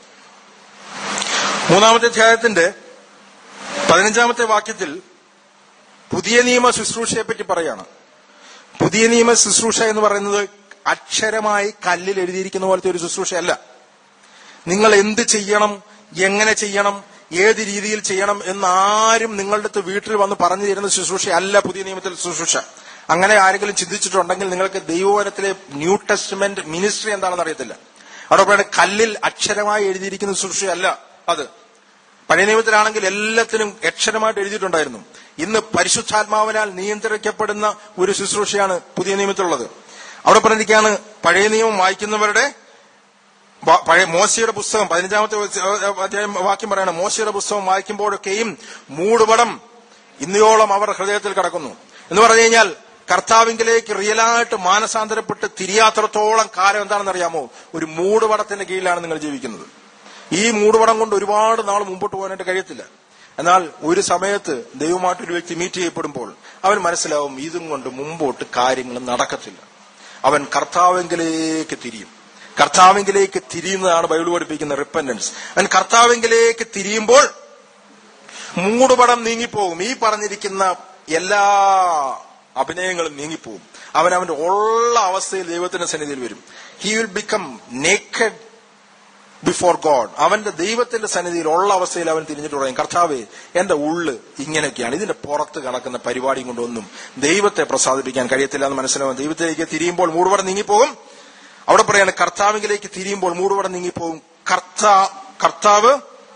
അധ്യായത്തിന്റെ 15-ാമത്തെ വാക്യത്തിൽ പുതിയ നിയമ ശുശ്രൂഷയെ പറ്റി പറയാണ്. പുതിയ നിയമ ശുശ്രൂഷ എന്ന് പറയുന്നത് അക്ഷരമായി കല്ലിൽ എഴുതിയിരിക്കുന്ന പോലത്തെ ഒരു ശുശ്രൂഷയല്ല. നിങ്ങൾ എന്ത് ചെയ്യണം, എങ്ങനെ ചെയ്യണം, ഏത് രീതിയിൽ ചെയ്യണം എന്നാരും നിങ്ങളുടെ അടുത്ത് വീട്ടിൽ വന്ന് പറഞ്ഞു തരുന്ന ശുശ്രൂഷയല്ല പുതിയ നിയമത്തിലെ ശുശ്രൂഷ. അങ്ങനെ ആരെങ്കിലും ചിന്തിച്ചിട്ടുണ്ടെങ്കിൽ നിങ്ങൾക്ക് ദൈവവചനത്തിലെ ന്യൂ ടെസ്റ്റ്മെന്റ് മിനിസ്ട്രി എന്താണെന്ന് അറിയത്തില്ല. അതോടൊപ്പം കല്ലിൽ അക്ഷരമായി എഴുതിയിരിക്കുന്ന ശുശ്രൂഷയല്ല അത്. പഴയ നിയമത്തിലാണെങ്കിൽ എല്ലാത്തിനും അക്ഷരമായിട്ട് എഴുതിയിട്ടുണ്ടായിരുന്നു. ഇന്ന് പരിശുദ്ധാത്മാവിനാൽ നിയന്ത്രിക്കപ്പെടുന്ന ഒരു ശുശ്രൂഷയാണ് പുതിയ നിയമത്തിലുള്ളത്. അവിടെ പറഞ്ഞിരിക്കുകയാണ്, പഴയ നിയമം വായിക്കുന്നവരുടെ പഴയ മോശയുടെ പുസ്തകം 15-ാമത്തെ വാക്യം പറയാണ്, മോശയുടെ പുസ്തകം വായിക്കുമ്പോഴൊക്കെയും മൂടുപടം ഇന്നയോളം അവർ ഹൃദയത്തിൽ കിടക്കുന്നു എന്ന് പറഞ്ഞു കഴിഞ്ഞാൽ, കർത്താവിങ്കിലേക്ക് റിയലായിട്ട് മാനസാന്തരപ്പെട്ട് തിരിയാത്രത്തോളം കാലം എന്താണെന്ന് അറിയാമോ? ഒരു മൂടുപടത്തിന്റെ കീഴിലാണ് നിങ്ങൾ ജീവിക്കുന്നത്. ഈ മൂടുപടം കൊണ്ട് ഒരുപാട് നാൾ മുമ്പോട്ട് പോകാനായിട്ട് കഴിയത്തില്ല. എന്നാൽ ഒരു സമയത്ത് ദൈവമായിട്ട് ഒരു വ്യക്തി മീറ്റ് ചെയ്യപ്പെടുമ്പോൾ അവൻ മനസ്സിലാവും, ഇതും കൊണ്ട് മുമ്പോട്ട് കാര്യങ്ങൾ നടക്കത്തില്ല. അവൻ കർത്താവിങ്കിലേക്ക് തിരിയും. കർത്താവിങ്കിലേക്ക് തിരിയുന്നതാണ് ബൈബിൾ പഠിപ്പിക്കുന്ന റിപ്പന്റൻസ്. അവൻ കർത്താവിങ്കിലേക്ക് തിരിയുമ്പോൾ മൂടുപടം നീങ്ങിപ്പോകും. ഈ പറഞ്ഞിരിക്കുന്ന എല്ലാ അഭിനയങ്ങളും നീങ്ങിപ്പോകും. അവന്റെ ഉള്ള അവസ്ഥയിൽ ദൈവത്തിന്റെ സന്നിധിയിൽ വരും. He will become naked before God. അവന്റെ ദൈവത്തിന്റെ സന്നിധിയിൽ ഉള്ള അവസ്ഥയിൽ അവൻ തിരിഞ്ഞിട്ട് പറയും, കർത്താവേ, എന്റെ ഉള്ള് ഇങ്ങനെയൊക്കെയാണ്, ഇതിന്റെ പുറത്ത് കടക്കുന്ന പരിപാടിയും കൊണ്ടൊന്നും ദൈവത്തെ പ്രസാദിപ്പിക്കാൻ കഴിയത്തില്ല എന്ന് മനസ്സിലാവും. ദൈവത്തിലേക്ക് തിരിയുമ്പോൾ മൂടുപടം നീങ്ങിപ്പോകും. അവിടെ പറയാണ്, കർത്താവിലേക്ക് തിരിയുമ്പോൾ മൂടുപടം നീങ്ങിപ്പോകും. കർത്താവ്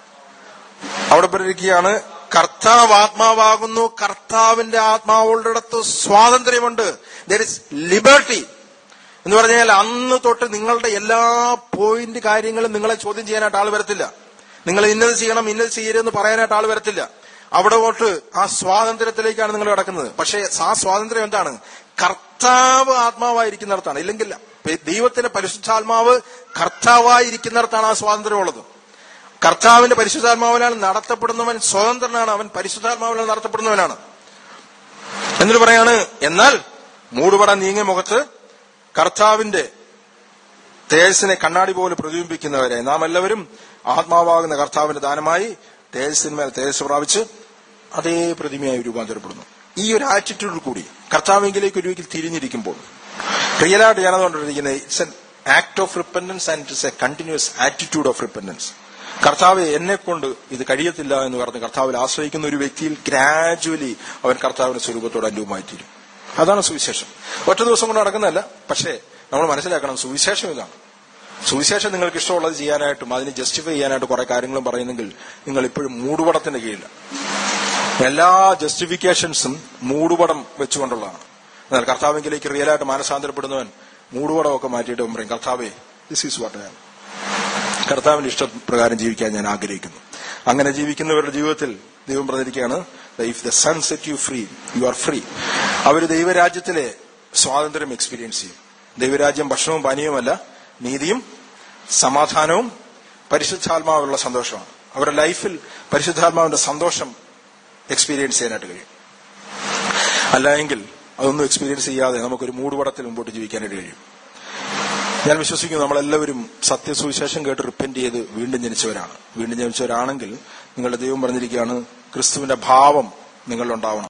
അവിടെ പറഞ്ഞിരിക്കുകയാണ്, കർത്താവ് ആത്മാവാകുന്നു, കർത്താവിന്റെ ആത്മാവുള്ളിടത്ത് സ്വാതന്ത്ര്യമുണ്ട്. ദർ ഇസ് ലിബർട്ടി എന്ന് പറഞ്ഞാൽ അന്ന് തൊട്ട് നിങ്ങളുടെ എല്ലാ പോയിന്റ് കാര്യങ്ങളും നിങ്ങളെ ചോദ്യം ചെയ്യാനായിട്ട് ആൾ വരത്തില്ല. നിങ്ങൾ ഇന്നത് ചെയ്യണം ഇന്നത് ചെയ്യരുതെന്ന് പറയാനായിട്ട് ആൾ വരത്തില്ല. അവിടെ തൊട്ട് ആ സ്വാതന്ത്ര്യത്തിലേക്കാണ് നിങ്ങൾ കിടക്കുന്നത്. പക്ഷേ ആ സ്വാതന്ത്ര്യം എന്താണ്? കർത്താവ് ആത്മാവായിരിക്കുന്നിടത്താണ്. ഇല്ലെങ്കിൽ ദൈവത്തിന്റെ പരിശുദ്ധാത്മാവ് കർത്താവായിരിക്കുന്നിടത്താണ് ആ സ്വാതന്ത്ര്യം ഉള്ളത്. കർത്താവിന്റെ പരിശുദ്ധാത്മാവിനാൽ നടത്തപ്പെടുന്നവൻ സ്വതന്ത്രനാണ്, അവൻ പരിശുദ്ധാത്മാവിനാൽ നടത്തപ്പെടുന്നവനാണ്. എന്നിട്ട് പറയാണ്, എന്നാൽ മൂടുപട നീങ്ങിയ മുഖത്ത് കർത്താവിന്റെ തേജസ്സിനെ കണ്ണാടി പോലെ പ്രതിബിംബിക്കുന്നവരെ നാം എല്ലാവരും ആത്മാവാകുന്ന കർത്താവിന്റെ ദാനമായി തേജസ്സിന്മേൽ തേജസ് പ്രാപിച്ച് അതേ പ്രതിമയായി രൂപാന്തരപ്പെടുന്നു. ഈ ഒരു ആറ്റിറ്റ്യൂഡിൽ കൂടി കർത്താവിലേക്ക് ഒരിക്കൽ തിരിഞ്ഞിരിക്കുമ്പോൾ റിയലായിട്ട് ഞാനതുകൊണ്ടിരിക്കുന്നത് it's an act of repentance and it's a continuous attitude of repentance. കർത്താവ് എന്നെ കൊണ്ട് ഇത് കഴിയത്തില്ല എന്ന് പറഞ്ഞ് കർത്താവിൽ ആശ്രയിക്കുന്ന ഒരു വ്യക്തിയിൽ ഗ്രാജുവലി അവൻ കർത്താവിന്റെ സ്വരൂപത്തോട് അനുരൂപമായി തീരും. അതാണ് സുവിശേഷം. ഒറ്റ ദിവസം കൊണ്ട് നടക്കുന്നതല്ല. പക്ഷേ നമ്മൾ മനസ്സിലാക്കണം, സുവിശേഷം ഇതാണ്. സുവിശേഷം നിങ്ങൾക്ക് ഇഷ്ടമുള്ളത് ചെയ്യാനായിട്ടും അതിനെ ജസ്റ്റിഫൈ ചെയ്യാനായിട്ട് കുറെ കാര്യങ്ങളും പറയുന്നെങ്കിൽ നിങ്ങൾ ഇപ്പോഴും മൂടുപടത്തിന്റെ കീഴിലാണ്. എല്ലാ ജസ്റ്റിഫിക്കേഷൻസും മൂടുപടം വെച്ചുകൊണ്ടുള്ളതാണ്. എന്നാൽ കർത്താവിലേക്ക് റിയലായിട്ട് മാനസാന്തരപ്പെടുന്നവൻ മൂടുപടമൊക്കെ മാറ്റിയിട്ട് പറയും, കർത്താവേ this is what I am. കർത്താവിന്റെ ഇഷ്ടപ്രകാരം ജീവിക്കാൻ ഞാൻ ആഗ്രഹിക്കുന്നു. അങ്ങനെ ജീവിക്കുന്നവരുടെ ജീവിതത്തിൽ ദൈവം പറഞ്ഞിരിക്കുകയാണ്, if the son set you free you are free. അവർ ദൈവരാജ്യത്തിലെ സ്വാതന്ത്ര്യം എക്സ്പീരിയൻസ് ചെയ്യും. ദൈവരാജ്യം ഭക്ഷണവും പാനീയവുമല്ല, നീതിയും സമാധാനവും പരിശുദ്ധാത്മാവുള്ള സന്തോഷമാണ്. അവരുടെ ലൈഫിൽ പരിശുദ്ധാത്മാവിന്റെ സന്തോഷം എക്സ്പീരിയൻസ് ചെയ്യാനായിട്ട് കഴിയും. അല്ല എങ്കിൽ അതൊന്നും എക്സ്പീരിയൻസ് ചെയ്യാതെ നമുക്കൊരു മൂടുപടത്തിൽ മുമ്പോട്ട് ജീവിക്കാനായിട്ട് കഴിയും. ഞാൻ വിശ്വസിക്കുന്നു നമ്മളെല്ലാവരും സത്യസുവിശേഷം കേട്ട് റിപ്പന്റ് ചെയ്ത് വീണ്ടും ജനിച്ചവരാണ്. വീണ്ടും ജനിച്ചവരാണെങ്കിൽ നിങ്ങളുടെ ദൈവം പറഞ്ഞിരിക്കുകയാണ്, ക്രിസ്തുവിന്റെ ഭാവം നിങ്ങളിലുണ്ടാവണം.